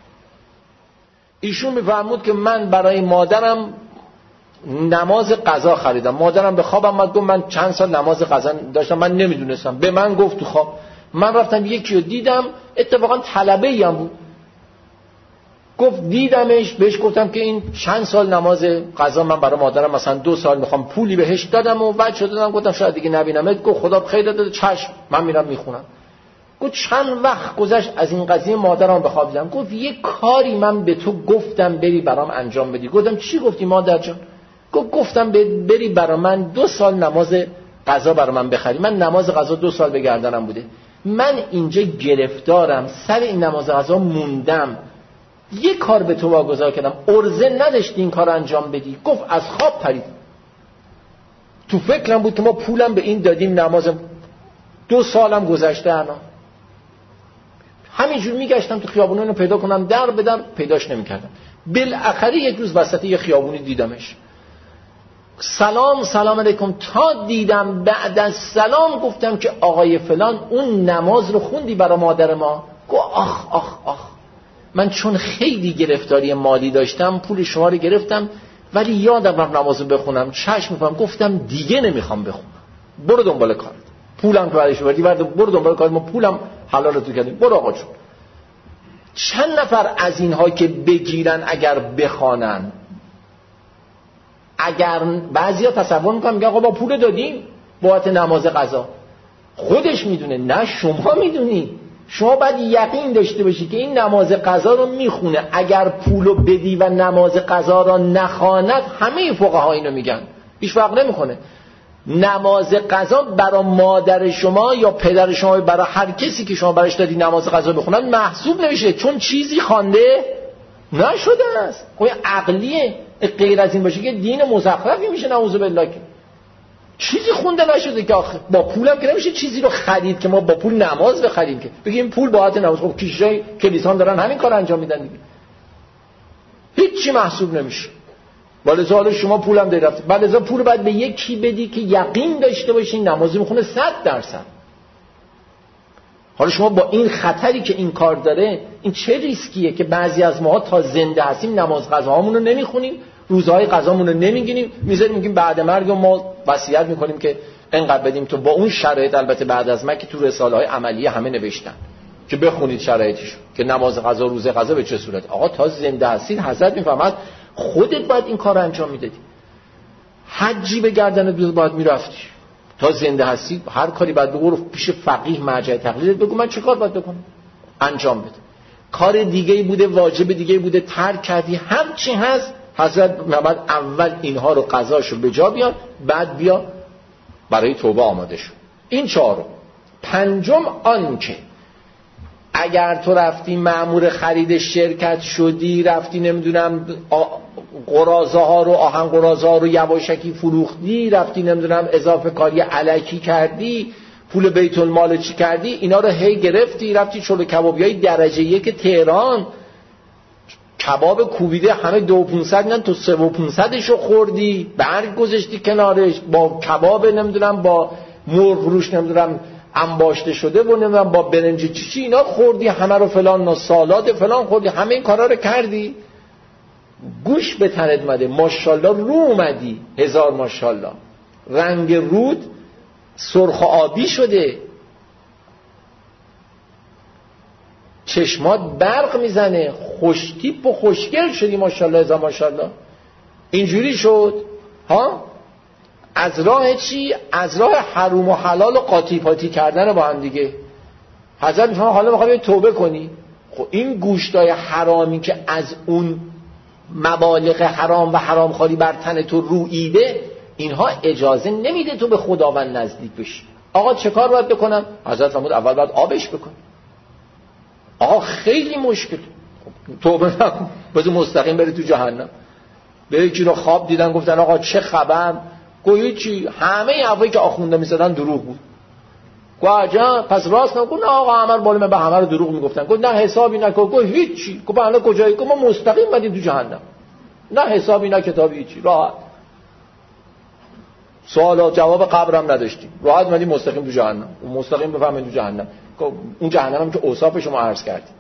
ایشون میفرمود که من برای مادرم نماز قضا خریدم. مادرم به خوابم اومد، گفت من چند سال نماز قضا داشتم، من نمیدونستم. به من گفت تو خواب. من رفتم یکی رو دیدم، اتفاقا طلبه‌ای هم بود. گفت دیدمش، بهش گفتم که این چند سال نماز قضا من برای مادرم مثلا دو سال میخوام پولی بهش دادم و بعد شده دادم، گفتم شاید دیگه نبینمت. گفت خدا بخیر داده، چشم من میرم میخونم. گفت چند وقت گذشت از این قضیه مادرم بخواب دیدم. گفت یه کاری من به تو گفتم بری برام انجام بدی. گفتم چی گفتی مادر جان؟ گفت گفتم بری برای من دو سال نماز قضا برای من بخری. من نماز قضا دو سال به گردنم بوده، من اینجا گرفتارم، سر این نماز قضا موندم، یه کار به تو واگذار کردم، عرضه نداشتی این کار انجام بدی. گفت از خواب پریدم. تو فکرم بود که ما پولم به این دادیم نمازم. دو سالم گذشته الان همینجور میگشتم تو خیابونا اینو پیدا کنم، در به در پیداش نمیکردم. بالاخره یک روز وسط یه خیابونی دیدمش. سلام سلام علیکم. تا دیدم بعد از سلام گفتم که آقای فلان اون نماز رو خوندی برای مادر ما؟ گفت آخ آخ آخ من چون خیلی گرفتاری مالی داشتم پول شما رو گرفتم ولی یادم رفت نماز رو بخونم. چشم می‌پوشم گفتم دیگه نمیخوام بخونم، برو دنبال کارت. پولم تو برایش بردی، برو دنبال کارت، ما پولم حلال تو کردیم، برو آقا جون. چند نفر از اینها که بگیرن اگر بخوانن، اگر بعضیا تصور میکنن میگن آقا با پول دادیم بابت نماز قضا، خودش میدونه نه شما میدونی. شما باید یقین داشته باشی که این نماز قضا رو میخونه. اگر پولو بدی و نماز قضا را نخواند، همه فقها اینو میگن، هیچ فرق نمیکنه. نماز قضا برای مادر شما یا پدر شما، برای هر کسی که شما برایش دادی نماز قضا بخونن محسوب نمیشه، چون چیزی خوانده نشده است. خب عقلیه. غیر از این باشه که دین مزخرفی میشه نعوذ بالله، که چیزی خونده نشده که آخه با پولم که نمیشه چیزی رو خرید که ما با پول نماز بخریم که بگیم پول باعث نماز. خب کیشای کلیسان دارن همین کار انجام میدن دیگه، هیچی محسوب نمیشه. ولذا حالا شما پولم داری رفتی، ولذا پول باید به یکی بدی که یقین داشته باشی نمازی میخونه صد درصد. حالا شما با این خطری که این کار داره، این چه ریسکیه که بعضی از ما تا زنده هستیم نماز قضاهامون رو نمیخونیم، روزهای قضامون رو نمیگیریم، میذاریم میگیم بعد مرگ ما وصیت میکنیم که اینقدر بدیم. تو با اون شرایط، البته بعد از ما که تو رساله های عملیه همه نوشتن که بخونید شرایطش که نماز قضا روز قضا به چه صورت. آقا تا زنده هستید حضرت میفهمد خودت باید این کار انجام میدادی. حجی به گردنت بود باید میرفتی. تا زنده هستی هر کاری باید بگو پیش فقیه مرجع تقلید بگو من چه کار باید بکنم انجام بده. کار دیگه بوده، واجب دیگه بوده، ترک کردی، هر چی هست حضرت میگه اول اینها رو قضاشو به جا بیار، بعد بیا برای توبه آماده شو. این چهارم. پنجم آن که اگر تو رفتی مأمور خرید شرکت شدی، رفتی نمیدونم قراضه ها رو آهن قراضه ها رو یواشکی فروختی، رفتی نمیدونم اضافه کاری الکی کردی، پول بیت المال چی کردی، اینا رو هی گرفتی رفتی چلو کبابیای درجه یک تهران، کباب کوبیده همه دو پونصد نه تو سه و پونصدشو خوردی، برگ گذاشتی کنارش با کباب نمیدونم با مرغ روش نمیدونم انباشته شده و نمیدونم با برنج چی چی اینا خوردی، همه رو فلان و سالاد فلان خوردی، همه این کارا رو کردی. گوش به تنت اومده، ماشاءالله رو اومدی، هزار ماشاءالله، رنگ رود سرخ و آبی شده، چشمات برق میزنه، خوش تیپ و خوشگل شدی، ماشاءالله هزار ماشاءالله. اینجوری شد ها. از راه چی؟ از راه حروم و حلال و قاطی پاتی کردن با هم دیگه. حضرت میفهمه حالا میخوای توبه کنی، خب این گوشتای حرامی که از اون مبالغ حرام و حرامخواری بر تن تو رویده، اینها اجازه نمیده تو به خداوند نزدیک بشی. آقا چه کار باید بکنم؟ حضرت فرمود اول باید آبش بکن. آقا خیلی مشکل، توبه نکن بذار مستقیم بری تو جهنم. به یکی رو خواب دیدن گفتن آقا چه خبر؟ گویی چی؟ همه حرفایی که آخونده می‌زدن دروغ بود. گفت عجب پس راست نگو. نه آقا عمر بالا به همه رو دروغ میگفتن. گفت نه حسابی نکن. گفت هیچی. گفت الان کجایی؟ گفت ما مستقیم بدیم تو جهنم. نه حسابی نه کتابی هیچی، راحت. سوال و جواب قبرم نداشتیم، راحت اومدیم مستقیم تو جهنم. اون مستقیم بفهمید تو جهنم. اون جهنم که اوصاف شما عرض کردیم.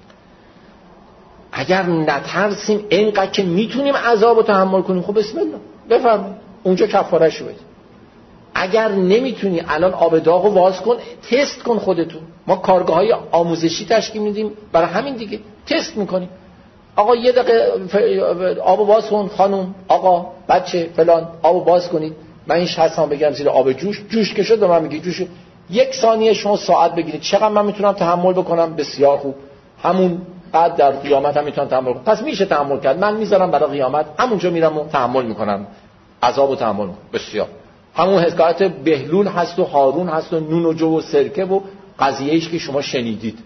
اگر نترسیم اینقدر که میتونیم عذاب رو تحمل کنیم، خب بسم الله بفرمایید اونجا کفاره‌شو بده. اگر نمیتونی الان آب داغو واز کن، تست کن خودتون. ما کارگاه‌های آموزشی تشکیل میدیم برای همین دیگه، تست میکنیم. آقا یه دقیقه آب باز کن خانم، آقا بچه فلان آب باز کنید. من این هستم بگم زیر آب جوش، جوش که شد به من میگی جوش. یک ثانیه شما ساعت بگیرید چقدر من میتونم تحمل بکنم؟ بسیار خوب. همون بعد در قیامت هم میتونم تحمل کنم. پس میشه تحمل کرد. من میذارم برای قیامت، همونجا میرم و تحمل میکنم، عذابو تحمل میکنم. بسیار. همون حکایت بهلول هست و هارون هست و نون و جو و سرکه و قضیه‌ایش که شما شنیدید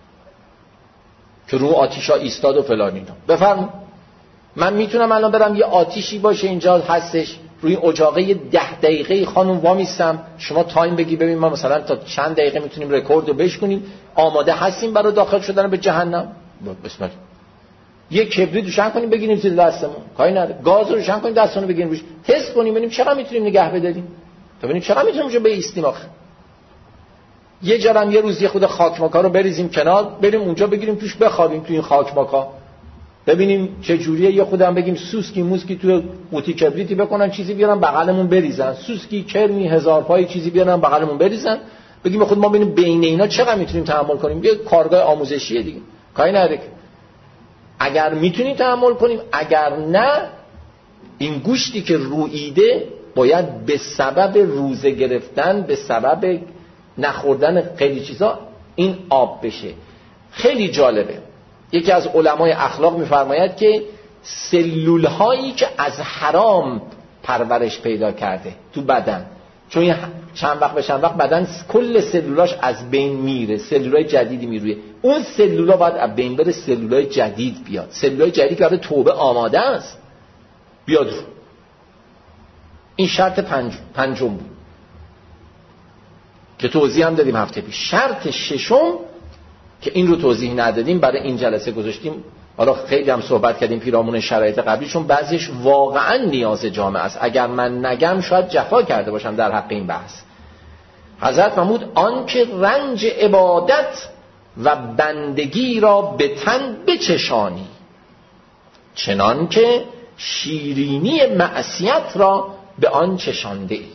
که رو آتیشا ایستاد و فلان اینا. بفرمایید. من میتونم الان برم یه آتیشی باشه اینجا هستش روی اجاقه ده دقیقه خانم وامیستم، شما تایم بگی ببین ما مثلا تا چند دقیقه میتونیم رکورد رو بشکنیم، آماده هستیم برای داخل شدن به جهنم؟ بسم الله. یک کبریت روشن کنیم بگیریم زیر دستمون، کاری نداره. گاز رو روشن کنیم دستمون بگیریم روش، تست کنیم ببینیم چقدر میتونیم نگه بداریم، تا ببینیم چقدر میتونیم اونجا بایستیم. آخه یه جرم یه روز یه خود خاکماکا رو بریزیم کنار، بریم اونجا بگیریم توش بخوابیم تو این خاکماکا، ببینیم چه جوریه. یه خودم بگیم سوسکی موسکی تو قوطی کبریتی بکنن چیزی بیارن بغلمون بریزن، سوسکی کرمی هزار پای چیزی بیارن بغلمون بریزن، بگیم خود ما ببینیم بین اینا چقدر میتونیم تحمل کنیم. یه کارگاه آموزشیه دیگه، کاری نداره. اگر میتونیم تحمل کنیم، اگر نه این گوشتی که روییده باید به سبب روزه گرفتن، به سبب نخوردن خیلی چیزا این آب بشه. خیلی جالبه، یکی از علمای اخلاق میفرماید که سلول هایی که از حرام پرورش پیدا کرده تو بدن، چون چند وقت به چند وقت بدن کل سلولاش از بین میره، سلولای جدیدی میرویه، اون سلولا باید از بین بره، سلولای جدید بیاد، سلولای جدید که برای توبه آماده است بیاد رو. این شرط پنج پنجم بود که توضیح هم دادیم هفته پیش. شرط ششم که این رو توضیح ندادیم برای این جلسه گذاشتیم، حالا خیلی هم صحبت کردیم پیرامون شرایط قبلی، چون بعضیش واقعا نیاز جامعه است. اگر من نگم شاید جفا کرده باشم در حق این بحث. حضرت محمود آن که رنج عبادت و بندگی را به تن بچشانی، چنان که شیرینی معصیت را به آن چشانده ای.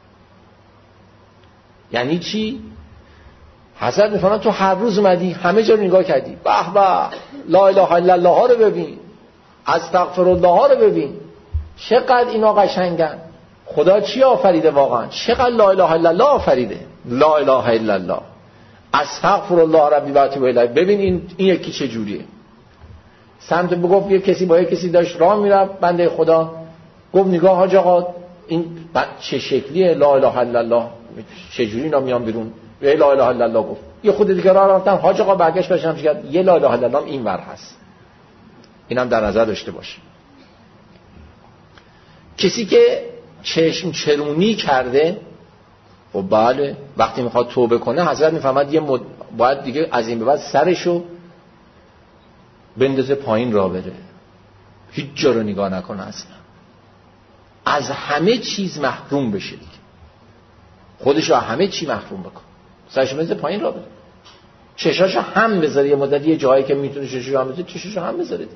یعنی چی؟ حضرت میفرماید تو هر روز اومدی همه جا رو نگاه کردی، به به لا اله الا الله ها رو ببین، استغفر الله ها رو ببین، چقدر اینا قشنگن، خدا چی آفریده واقعا، چقدر لا اله الا الله آفریده، لا اله الا الله، استغفر الله ربی و اتوب الیه. ببین این این یکی چه جوریه. سمت بگفت یه کسی با یه کسی داشت راه میرفت، بنده خدا گفت نگاه حاج آقا این چه شکلیه، لا اله الا الله چه جوری اینا میان بیرون، لا اله الا الله گفت. یه خود دیگه راه رفتن، حاج آقا برگشت باشم کرد یه لا اله الا الله این ور هست. اینم در نظر داشته باشه. کسی که چشم چرونی کرده، خب بله وقتی میخواد توبه کنه حضرت میفهمد یه مد... باید دیگه از این به بعد سرشو بندازه پایین را بره، هیچ جا رو نگاه نکنه، اصلا از همه چیز محروم بشه دیگه، خودش رو همه چی محروم بکن، سرشو بندازه پایین را بره، چشاشو هم بذاره، یه مدت یه جایی که میتونه چشاشو هم بذاره چشاشو هم بذاره.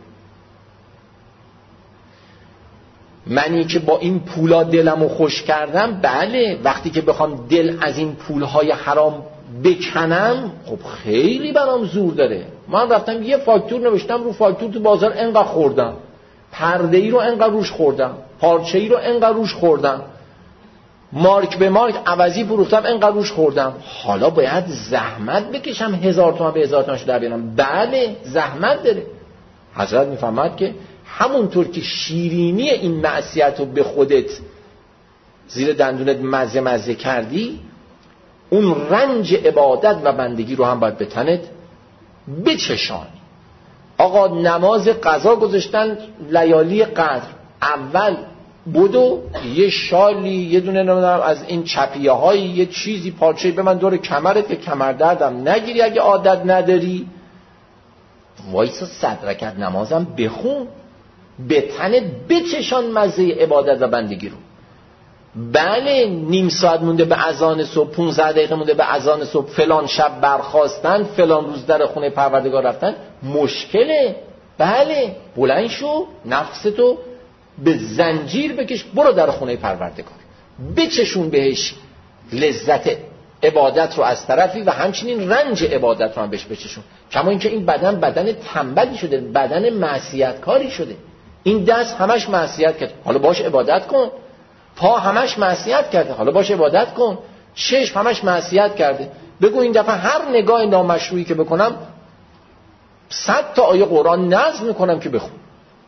منی که با این پولا دلمو خوش کردم، بله وقتی که بخوام دل از این پولهای حرام بکنم خب خیلی برام زور داره. من رفتم یه فاکتور نوشتم رو فاکتور تو بازار انقدر خوردم، پرده‌ای رو انقدر روش خوردم، پارچه‌ای رو انقدر روش خوردم، مارک به مارک عوضی فروختم انقدر روش خوردم، حالا باید زحمت بکشم هزار تومان به هزار تومانش در بیارم. بله زحمت داره. حضرت میفهمد که همونطور که شیرینی این معصیت رو به خودت زیر دندونت مزه مزه کردی، اون رنج عبادت و بندگی رو هم باید به تنت بچشانی. آقا نماز قضا گذاشتن لیالی قدر، اول بدو یه شالی یه دونه نمیدونم از این چپیه هایی یه چیزی پارچه‌ای به من دور کمرت که کمر دردم نگیری اگه عادت نداری، وایسا صد رکعت نمازم بخون، به تنت بچشان مزه عبادت و بندگی رو. بله نیم ساعت مونده به اذان صبح، پونزده دقیقه مونده به اذان صبح، فلان شب برخاستن، فلان روز در خونه پروردگار رفتن مشکله. بله بلند شو، نفستو به زنجیر بکش، برو در خونه پروردگار، بچشون بهش لذت عبادت رو از طرفی و همچنین رنج عبادت رو هم بهش بچشون. کما اینکه این بدن بدن تنبلی شده، بدن معصیتکاری شده، این دست همش معصیت کرد حالا باش عبادت کن، پا همش معصیت کرده حالا باش عبادت کن، چشم همش معصیت کرده، بگو این دفعه هر نگاه نامشروعی که بکنم صد تا آیه قرآن نظم میکنم که بخون،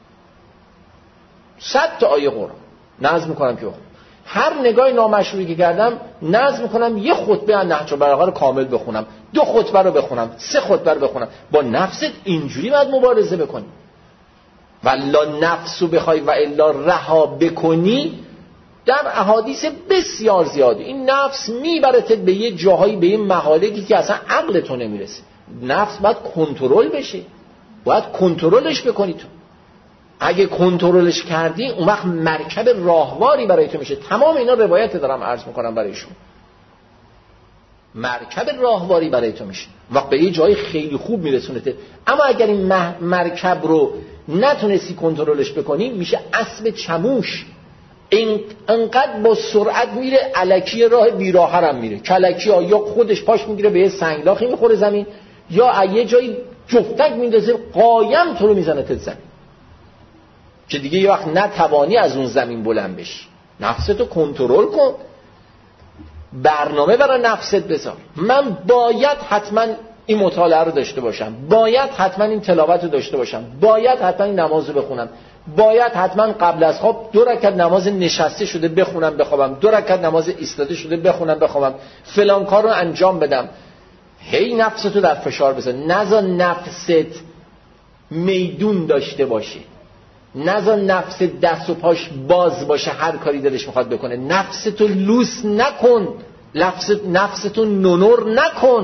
صد تا آیه قرآن نظم میکنم که بخون، هر نگاه نامشروعی که کردم نظم میکنم یه خطبه از نهج البلاغه رو کامل بخونم، دو خطبه رو بخونم، سه خطبه رو بخونم. با نفست اینجوری باید مبارزه بکنی. والله نفسو بخوای و الا رها بکنی در احادیث بسیار زیاده این نفس میبرتت به یه جاهایی، به یه مهالکی که اصلا عقل تو نمیرسه. نفس باید کنترل بشه، باید کنترلش بکنی. تو اگه کنترلش کردی اون وقت مرکب راهواری برای تو میشه. تمام اینا روایت دارم عرض میکنم برایشون، مرکب راهواری برای تو میشه، وقت به یه جای خیلی خوب میرسونته. اما اگر این مرکب رو نتونستی کنترلش بکنی میشه اسب چموش، انقدر با سرعت میره الکی راه بیراه هم میره، کلکی ها یا خودش پاش میگیره به یه سنگلاخی میخوره زمین، یا یه جایی جفتک میندازه قایم تو رو میزنه تا زمین که دیگه یه وقت نتوانی از اون زمین بلند بشی. نفستو کنترل کن، برنامه برای نفست بذار. من باید حتما این مطالعه رو داشته باشم، باید حتما این تلاوت رو داشته باشم، باید حتما این نماز رو بخونم، باید حتما قبل از خواب دو رکعت نماز نشسته شده بخونم بخوابم، دو رکعت نماز ایستاده شده بخونم بخوابم، فلان کار رو انجام بدم. هی نفستو در فشار بذار، نذار نفست میدون داشته باشه، نذار نفس دست و پاش باز باشه هر کاری دلش میخواد بکنه. نفستو لوس نکن، نفست نفستو نونور نکن،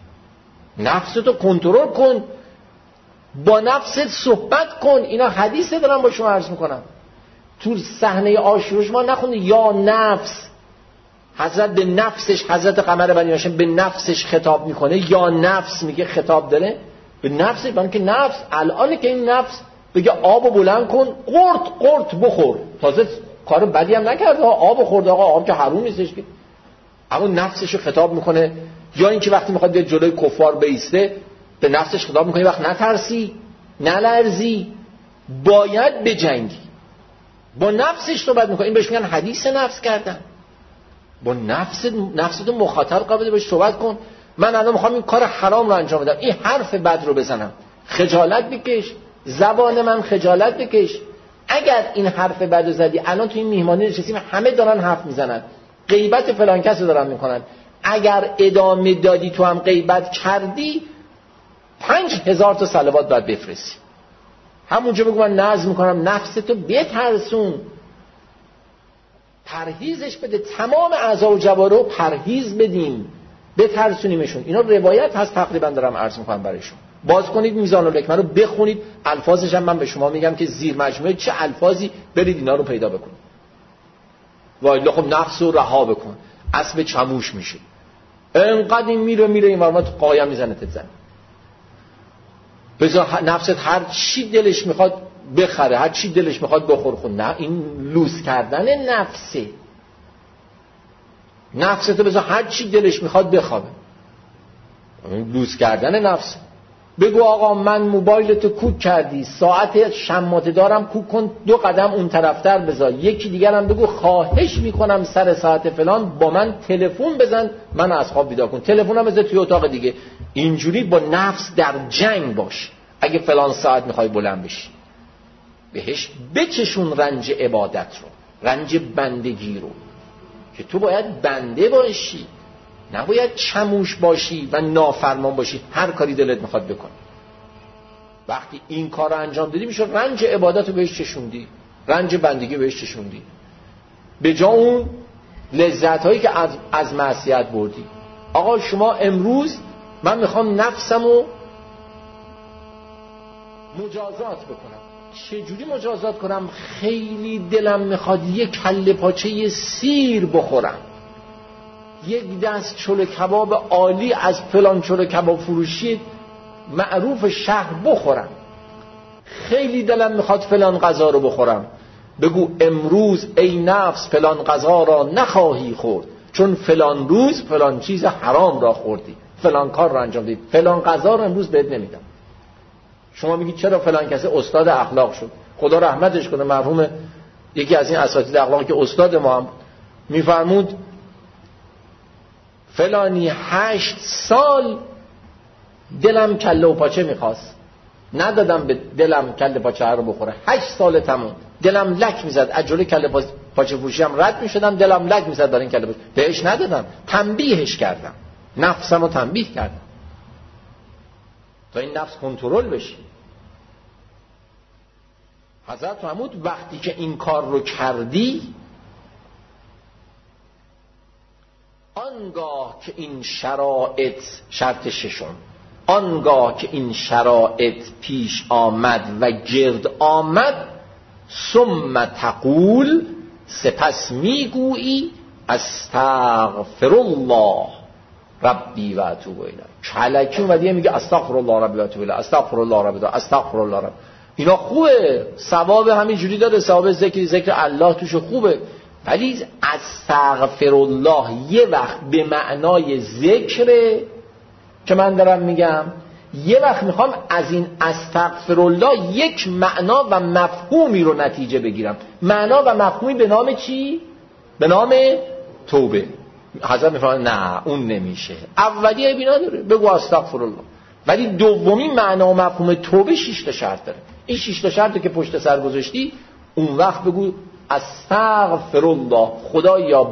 نفستو کنترل کن، با نفست صحبت کن. اینا حدیثه دارم با شما عرض میکنم. تو صحنه عاشورا ما نخونده یا نفس، حضرت به نفسش، حضرت قمر بنی هاشم به نفسش خطاب میکنه، یا نفس میگه خطاب داره به نفسش، برای که نفس الان که این نفس بگه آبو بلند کن، قرط قرط بخور، تازه کار بدی هم نکرده، آب خورد، آقا آب که حروم نیستش که، اما نفسش رو خطاب میکنه. یا اینکه وقتی میخواد بیاد جلوی کفار بیسته به نفسش خطاب میکنه وقت نترسی، نلرزی، باید بجنگی، با نفسش صحبت میکنه. این بهش میگن حدیث نفس کردن. با نفس نفستو مخاطب قابل بهش صحبت کن. من الان میخوام این کار حرام رو انجام بدم، این حرف بد رو بزنم، خجالت بکش، زبان من خجالت بکش. اگر این حرف بد رو زدی، الان تو این میهمانی نشستیم همه دارن حرف میزنن، غیبت فلان کس رو دارن میکنن، اگر ادامه دادی تو هم غیبت کردی، پنج هزار تا صلوات باید بفرستی. همونجا بگو من نظم میکنم، نفستو بترسون، پرهیزش بده، تمام اعضا و جوارح رو پرهیز بدیم، بترسونیمشون. اینا روایت هست تقریبا دارم عرض میکنم برایشون. باز کنید میزان الحکمه رو بخونید، الفاظش هم من به شما میگم که زیر مجموعه چه الفاظی، برید اینا رو پیدا بکنید. والا خب نفس رو رها بکن، اسب چموش میشه، انقدر این میره میره این ورما تو قایم میزنه تا زمین. بذار نفست هر چی دلش میخواد بخره، هر چی دلش میخواد بخور خون. نه، این لوس کردن نفسه. نفست بذار هر چی دلش میخواد بخوابه، این لوس کردن نفس. بگو آقا من موبایلتو کوک کردی، ساعت شماته دارم کوک کن، دو قدم اون طرفتر بذار. یکی دیگر هم بگو خواهش میکنم سر ساعت فلان با من تلفن بزن، من از خواب بیدار کن، تلفنم بذار توی اتاق دیگه. اینجوری با نفس در جنگ باش. اگه فلان ساعت میخوای بلند بشی، بهش بچشون رنج عبادت رو، رنج بندگی رو، که تو باید بنده باشی، نباید چموش باشی و نافرمان باشی، هر کاری دلت میخواد بکنی. وقتی این کار رو انجام دادی میشه رنج عبادت رو بهش چشوندی، رنج بندگی بهش چشوندی، به جا اون لذت هایی که از, از معصیت بردی. آقا شما امروز من میخوام نفسم رو مجازات بکنم. چجوری مجازات کنم؟ خیلی دلم میخواد یک کله پاچه سیر بخورم، یک دست چلو کباب عالی از فلان چلو کباب فروشی معروف شهر بخورم، خیلی دلم میخواد فلان غذا رو بخورم. بگو امروز ای نفس فلان غذا را نخواهی خورد، چون فلان روز فلان چیز حرام را خوردی، فلان کار را انجام دید، فلان غذا رو امروز بهت نمیدم. شما میگید چرا فلان کسی استاد اخلاق شد؟ خدا رحمتش کنه، مرحوم یکی از این اساتید اخلاق که استاد ما هم میفرمود فلانی هشت سال دلم کله و پاچه میخواست، ندادم به دلم کله پاچه رو بخوره، هشت سال تموم دلم لک میزد، از جلوی کله پاچه فروشی هم رد میشدم، دلم لک میزد برای این کله پاچه، بهش ندادم، تنبیهش کردم، نفسم رو تنبیه کردم تا این نفس کنترل بشه. حضرت فرمود وقتی که این کار رو کردی آنگاه که این شرایط، شرط ششم، آنگاه که این شرایط پیش آمد و گرد آمد، ثم تقول، سپس میگویی استغفر الله ربی و اتوب الیه. کلکی اومدی میگه استغفر الله ربی و اتوب الیه، استغفر الله ربی و استغفر الله ربی. اینا خوبه، ثواب همین جوری داره، ثواب ذکر ذکر الله توش خوبه، ولی استغفر الله یه وقت به معنای ذکره که من دارم میگم، یه وقت میخوام از این استغفر الله یک معنا و مفهومی رو نتیجه بگیرم. معنا و مفهومی به نام چی؟ به نام توبه. حضرت میفرمایند نه اون نمیشه، اولی ای بینا داره بگو استغفر الله، ولی دومی معنا و مفهوم توبه شش تا شرط داره. این شش تا شرطی که پشت سر گذاشتی اون وقت بگو استغفر الله، خدایا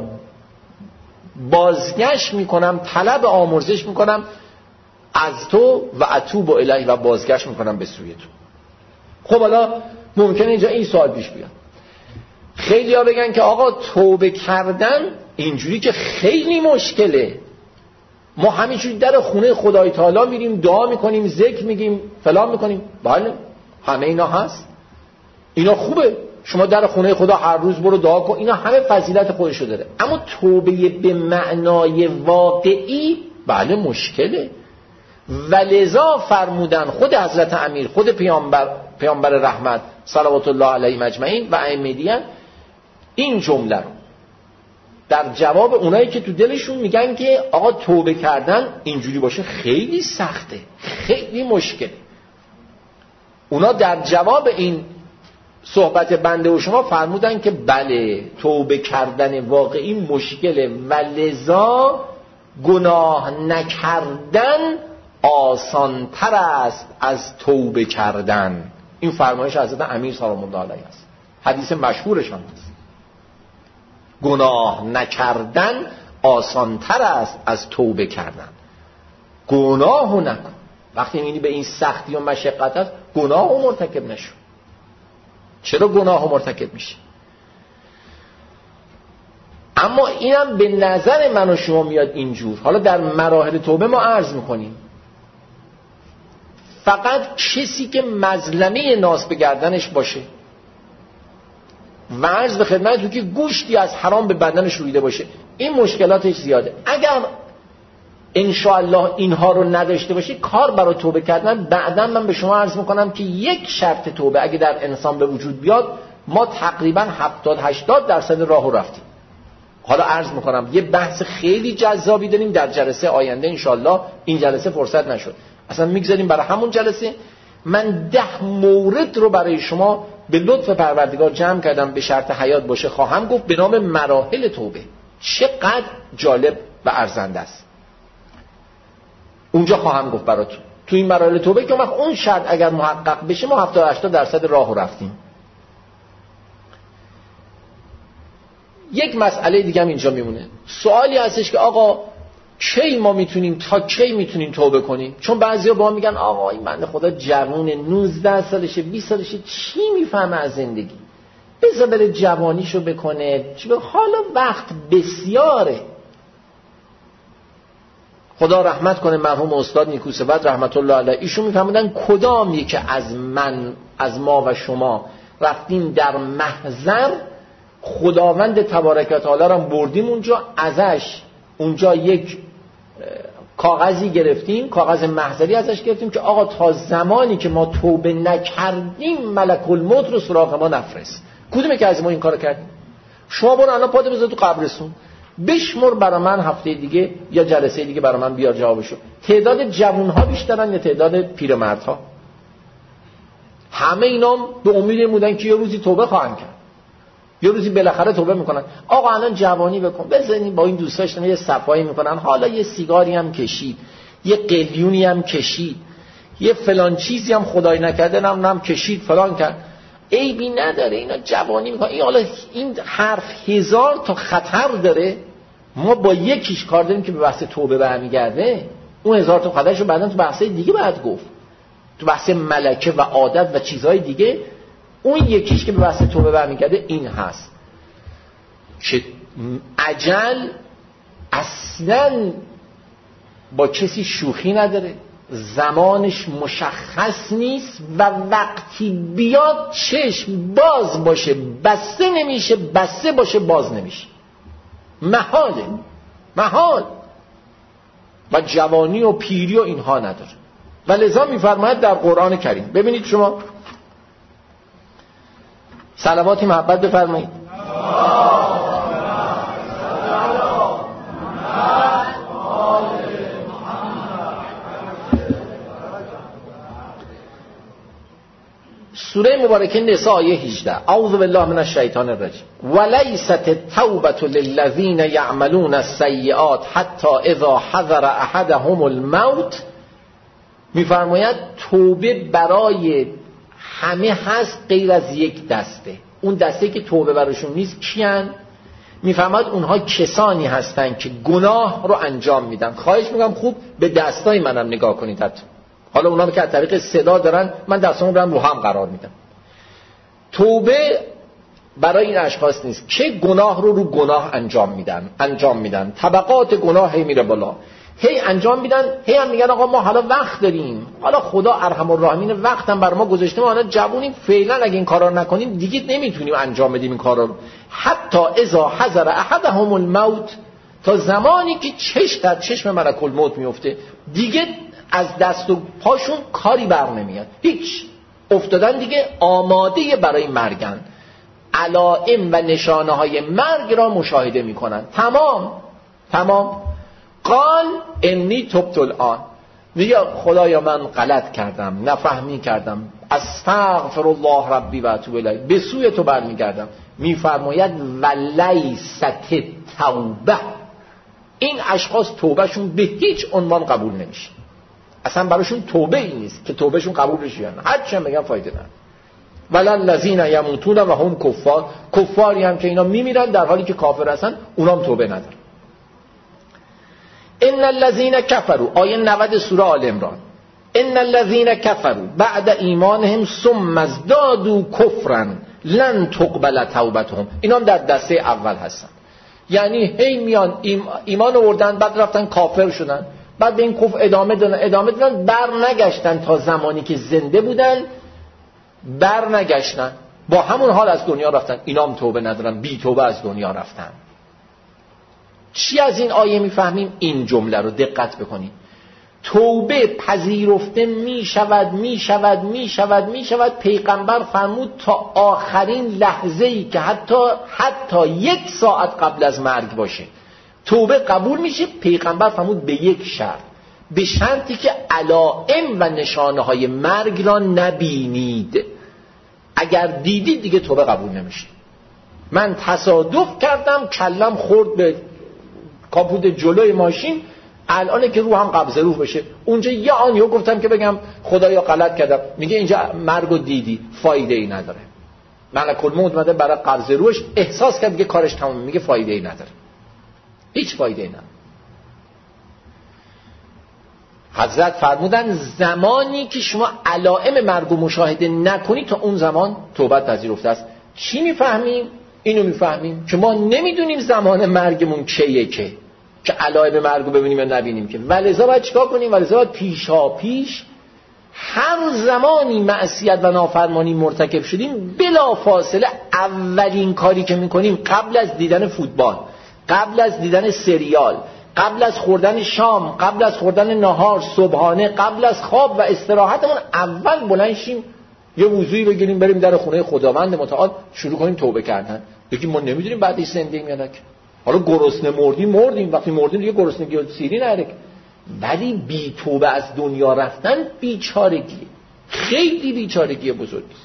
بازگشت میکنم، طلب آمرزش میکنم از تو و اتوب الیه، و بازگشت میکنم به سوی تو. خب حالا ممکنه اینجا این سوال پیش بیاد، خیلی ها بگن که آقا توبه کردن اینجوری که خیلی مشکله، ما همینجوری در خونه خدای تعالی میریم دعا میکنیم، ذکر میگیم، فلان میکنیم. بله همه اینا هست، اینا خوبه، شما در خونه خدا هر روز برو دعا کن، اینا همه فضیلت خودشو داره، اما توبه به معنای واقعی بله مشکله. ولذا فرمودن خود حضرت امیر، خود پیامبر پیامبر رحمت صلوات الله علیه اجمعین و ائمه دیگر این جمله رو در جواب اونایی که تو دلشون میگن که آقا توبه کردن اینجوری باشه خیلی سخته، خیلی مشکله، اونا در جواب این صحبت بنده و شما فرمودن که بله توبه کردن واقعی مشکله، ولذا گناه نکردن آسان تر است از توبه کردن. این فرمایش حضرت امیر سلام الله علیه است، حدیث مشهورشان است. گناه نکردن آسان تر است از توبه کردن. گناهو نکن، وقتی میبینی به این سختی و مشقت است گناهو مرتکب نشو. چرا گناهو مرتکب میشه؟ اما اینم به نظر من و شما میاد اینجور. حالا در مراحل توبه ما عرض میکنیم فقط کسی که مظلمه ناز به گردنش باشه و عرض به خدمتتون که گوشتی از حرام به بدنش رویده باشه، این مشکلاتش زیاده. اگر انشاءالله اینها رو نداشته باشی کار برای توبه کردن، بعدا من به شما عرض میکنم که یک شرط توبه اگه در انسان به وجود بیاد ما تقریبا هفتاد هشتاد درصد راهو رفتیم. حالا عرض میکنم یه بحث خیلی جذابی داریم در جلسه آینده انشاءالله، این جلسه فرصت نشد اصلا میگذاریم برای همون جلسه. من ده مورد رو برای شما به لطف پروردگار جمع کردم، به شرط حیات باشه خواهم گفت، به نام مراحل توبه. چقدر جالب و ارزنده است، اونجا خواهم گفت براتون تو این مراحل توبه که وقت اون شرط اگر محقق بشه ما هفتاد هشتاد درصد راهو رفتیم. یک مسئله دیگه هم اینجا میمونه، سوالی هستش که آقا کی ما میتونیم، تا کی میتونیم توبه کنیم؟ چون بعضیا با ما میگن آقا این بنده خدا جوون نوزده سالشه بیست سالشه چی میفهمه از زندگی، بذار بره جوانیشو بکنه، حالا وقت بسیاره. خدا رحمت کنه مرحوم استاد نیکوسبد رحمت الله علیه، ایشون میفهمودن کدامی که از من از ما و شما رفتیم در محضر، خداوند تبارک و تعالی رو بردیم اونجا، ازش اونجا یک کاغذی گرفتیم، کاغذ محضری ازش گرفتیم که آقا تا زمانی که ما توبه نکردیم ملک الموت رو سراغ ما نفرست. کدومه که از ما این کارو کردیم؟ شما برو الان پات بذار تو قبرستون بشمر برای من هفته دیگه یا جلسه دیگه برای من بیار جوابشو، تعداد جوانها بیشترن یا تعداد پیرمردها؟ همه اینا به امید این بودن که یه روزی توبه خواهند کرد، یه روزی بالاخره توبه میکنن. آقا الان جوانی بکن، بزنین با این دوستاش یه صفایی میکنن، حالا یه سیگاری هم کشید، یه قلیونی هم کشید، یه فلان چیزی هم خدای نکرده نم نم کشید فلان کرد، عیبی نداره، اینا جوانی میکنن. این حالا این حرف هزار تا خطر داره، ما با یکیش کار داریم که به بحث توبه برمیگرده، اون هزار تا خطرش رو بعدن تو بحثای دیگه بعد گفت، تو بحث ملکه و عادت و چیزهای دیگه. اون یکیش که به بحث توبه برمیگرده این هست که اجل اصلاً با کسی شوخی نداره، زمانش مشخص نیست و وقتی بیاد چشم باز باشه بسته نمیشه، بسته باشه باز نمیشه، محاله، محال. و جوانی و پیری و اینها نداره. و لذا میفرماید در قرآن کریم، ببینید شما صلواتی محبت بفرمایید. سوره مبارکه نساء آیه هجده، اعوذ بالله من الشیطان الرجیم، ولیست التوبة للذین یعملون السیئات حتی اذا حضر احدهم الموت. میفرماید توبه برای همه هست غیر از یک دسته. اون دسته که توبه براشون نیست کیان؟ میفرماید اونها کسانی هستن که گناه رو انجام میدن. خواهش میکنم خوب به دستای منم نگاه کنید. حتی حالا اونا که از طریق صدا دارن، من دستامو برم رو هم قرار میدم. توبه برای این اشخاص نیست که گناه رو رو گناه انجام میدن انجام میدن طبقات گناه هی میره بالا، هی انجام میدن، هی هم میگن آقا ما حالا وقت داریم، حالا خدا ارحم الراحمین وقتم بر ما گذاشته، ما حالا جوونیم، فعلا اگه این کارا رو نکنیم دیگه نمیتونیم انجام بدیم این کارا رو. حتی اذا حضر احدهم الموت، تا زمانی که چشم در چشم ملک الموت میفته دیگه از دست و پاشون کاری بر نمیاد، هیچ، افتادن دیگه، آماده برای مرگن، علائم و نشانه های مرگ را مشاهده میکنن. تمام تمام. قال انی تبت الان، میگه خدایا من غلط کردم، نفهمی کردم، استغفر الله ربی و اتوب الیه، به سوی تو برمیگردم. میفرماید ولیست توبه، این اشخاص توبهشون به هیچ عنوان قبول نمیشه، اصلا براشون توبه ای نیست که توبهشون قبول بشه، هر چی میگن فایده نداره. ولل الذین یموتون و هم کفار، کفاری هم که اینا میمیرن در حالی که کافر هستن، اونام توبه ندارن. ان الذین کفروا، آیه نود سوره آل عمران، ان الذین کفروا بعد ایمانهم ثم ازدادوا کفرا لن تقبل توبتهم، اینا هم در دسته اول هستن. یعنی هی میان ایمان آوردن، بعد رفتن کافر شدن، بعد به این کفر ادامه دادن ادامه دادن بر نگشتن تا زمانی که زنده بودن، بر نگشتن، با همون حال از دنیا رفتن. اینا هم توبه ندارن، بی توبه از دنیا رفتن. چی از این آیه میفهمیم؟ این جمله رو دقت بکنید. توبه پذیرفته می شود می شود می شود می شود. پیغمبر فرمود تا آخرین لحظه ای که حتی حتی یک ساعت قبل از مرگ باشه توبه قبول میشه. پیغمبر فرمود به یک شرط، به شرطی که علائم و نشانه های مرگ را نبینید. اگر دیدید دیگه توبه قبول نمیشه. من تصادف کردم کلم خورد به کاپوت جلوی ماشین، الان که رو هم قبض روح بشه، اونجا یه آن یه گفتم که بگم خدایا غلط کردم، میگه اینجا مرگو دیدی، فایده ای نداره. ملک الموت اومده برای قبض روحش، احساس کرد که کارش تموم، میگه فایده ای نداره، هیچ فایده ای نداره. حضرت فرمودن زمانی که شما علائم مرگ مشاهده نکنید تا اون زمان توبت پذیرفته است. چی میفهمیم؟ اینو میفهمیم که ما نمیدونیم زمان مرگمون کیه که که علائم مرگ رو ببینیم یا نبینیم که. ولذا باید چیکار کنیم؟ ولذا باید پیشا پیش هر زمانی معصیت و نافرمانی مرتکب شدیم بلا فاصله اولین کاری که میکنیم قبل از دیدن فوتبال، قبل از دیدن سریال، قبل از خوردن شام، قبل از خوردن نهار صبحانه، قبل از خواب و استراحتمون، اول بلند شیم یه وضوئی بگیریم بریم در خونه خداوند متعال شروع کنیم توبه کردن. بگیم ما نمیدونیم بعدش زنده ایم یا نه، حالا گرسنه مردیم مردیم، وقتی مردیم دیگه گرسنگی و سیری نره، ولی بی توبه از دنیا رفتن بیچارگیه، خیلی بیچارگی بزرگی است.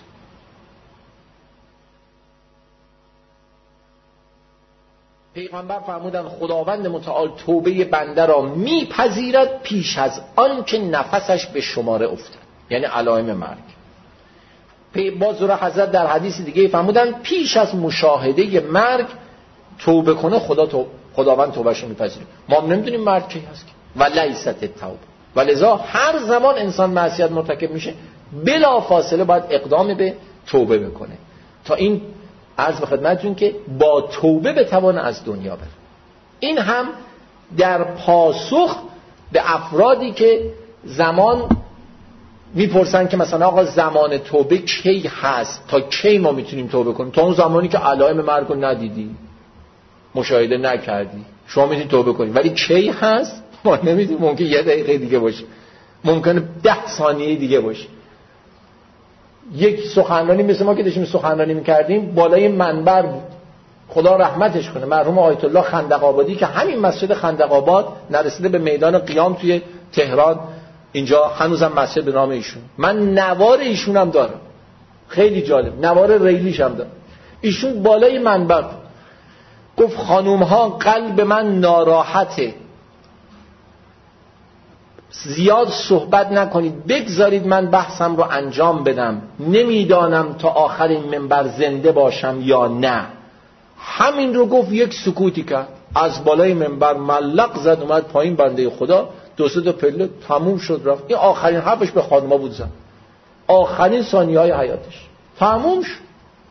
پیغمبر فرمودن خداوند متعال توبه بنده را میپذیرد پیش از آن که نفسش به شماره افتد، یعنی علائم مرگ. باز را حضرت در حدیث دیگه فرمودن پیش از مشاهده مرگ توبه کنه خدا تو... خداوند توبهش رو میپذیره. ما هم نمیدونیم مرگ کی هست و لیست التوبه. ولذا هر زمان انسان معصیت مرتکب میشه بلا فاصله باید اقدام به توبه بکنه تا این عرض به خدمتتون که با توبه بتوانه از دنیا بره. این هم در پاسخ به افرادی که زمان میپرسن که مثلا آقا زمان توبه کی هست، تا کی ما میتونیم توبه کنیم؟ تا اون زمانی که علائم مرگ رو ندیدی، مشاهده نکردی، شما میتونید توبه کنید. ولی کی هست ما نمیدونیم. ممکن یه دقیقه دیگه باشه، ممکنه ده ثانیه دیگه باشه. یک سخنرانی مثل ما که داشتیم سخنرانی میکردیم بالای منبر بود، خدا رحمتش کنه، مرحوم آیت الله خندق آبادی که همین مسجد خندق آباد نرسیده به میدان قیام توی تهران، اینجا هنوزم مسجد به نام ایشون. من نوار ایشون هم دارم، خیلی جالب، نوار ریلیش هم دارم. ایشون بالای منبر گفت خانوم ها قلب من ناراحته، زیاد صحبت نکنید، بگذارید من بحثم رو انجام بدم، نمیدانم تا آخر این منبر زنده باشم یا نه. همین رو گفت، یک سکوتی کرد، از بالای منبر ملق زد اومد پایین، بنده خدا دو سه تا پله تموم شد رفت. این آخرین حرفش به خانوما بود زد، آخرین ثانیه‌های حیاتش تموم شد.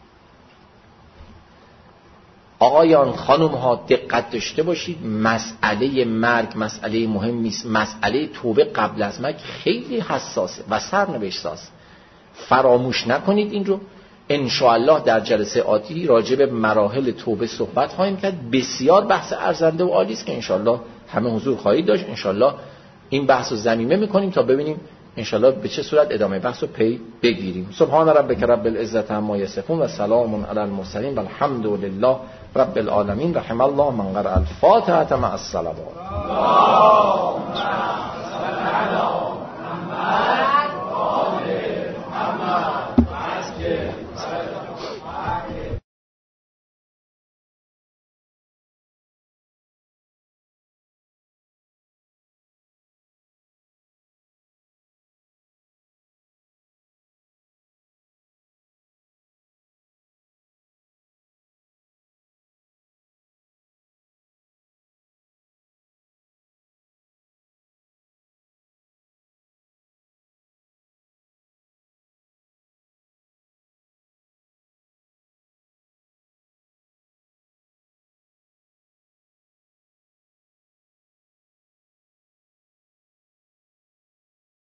آقایان خانم ها دقت داشته باشید، مسئله مرگ مسئله مهمی است. مسئله توبه قبل از مرگ خیلی حساسه و سرنوشت ساز. فراموش نکنید این رو. ان شاء الله در جلسه آتی راجع به مراحل توبه صحبت خواهیم کرد. بسیار بحث ارزنده و عالی است که ان شاء الله همه حضور خواهید داشت. ان شاء الله این بحث رو ضمیمه می‌کنیم تا ببینیم ان شاء الله به چه صورت ادامه بحث رو پی بگیریم. سبحان ربک رب العزة عما یصفون و سلام علی المرسلین و الحمد لله رب العالمین. رحم الله من قرأ الفاتحة مع الصلوات.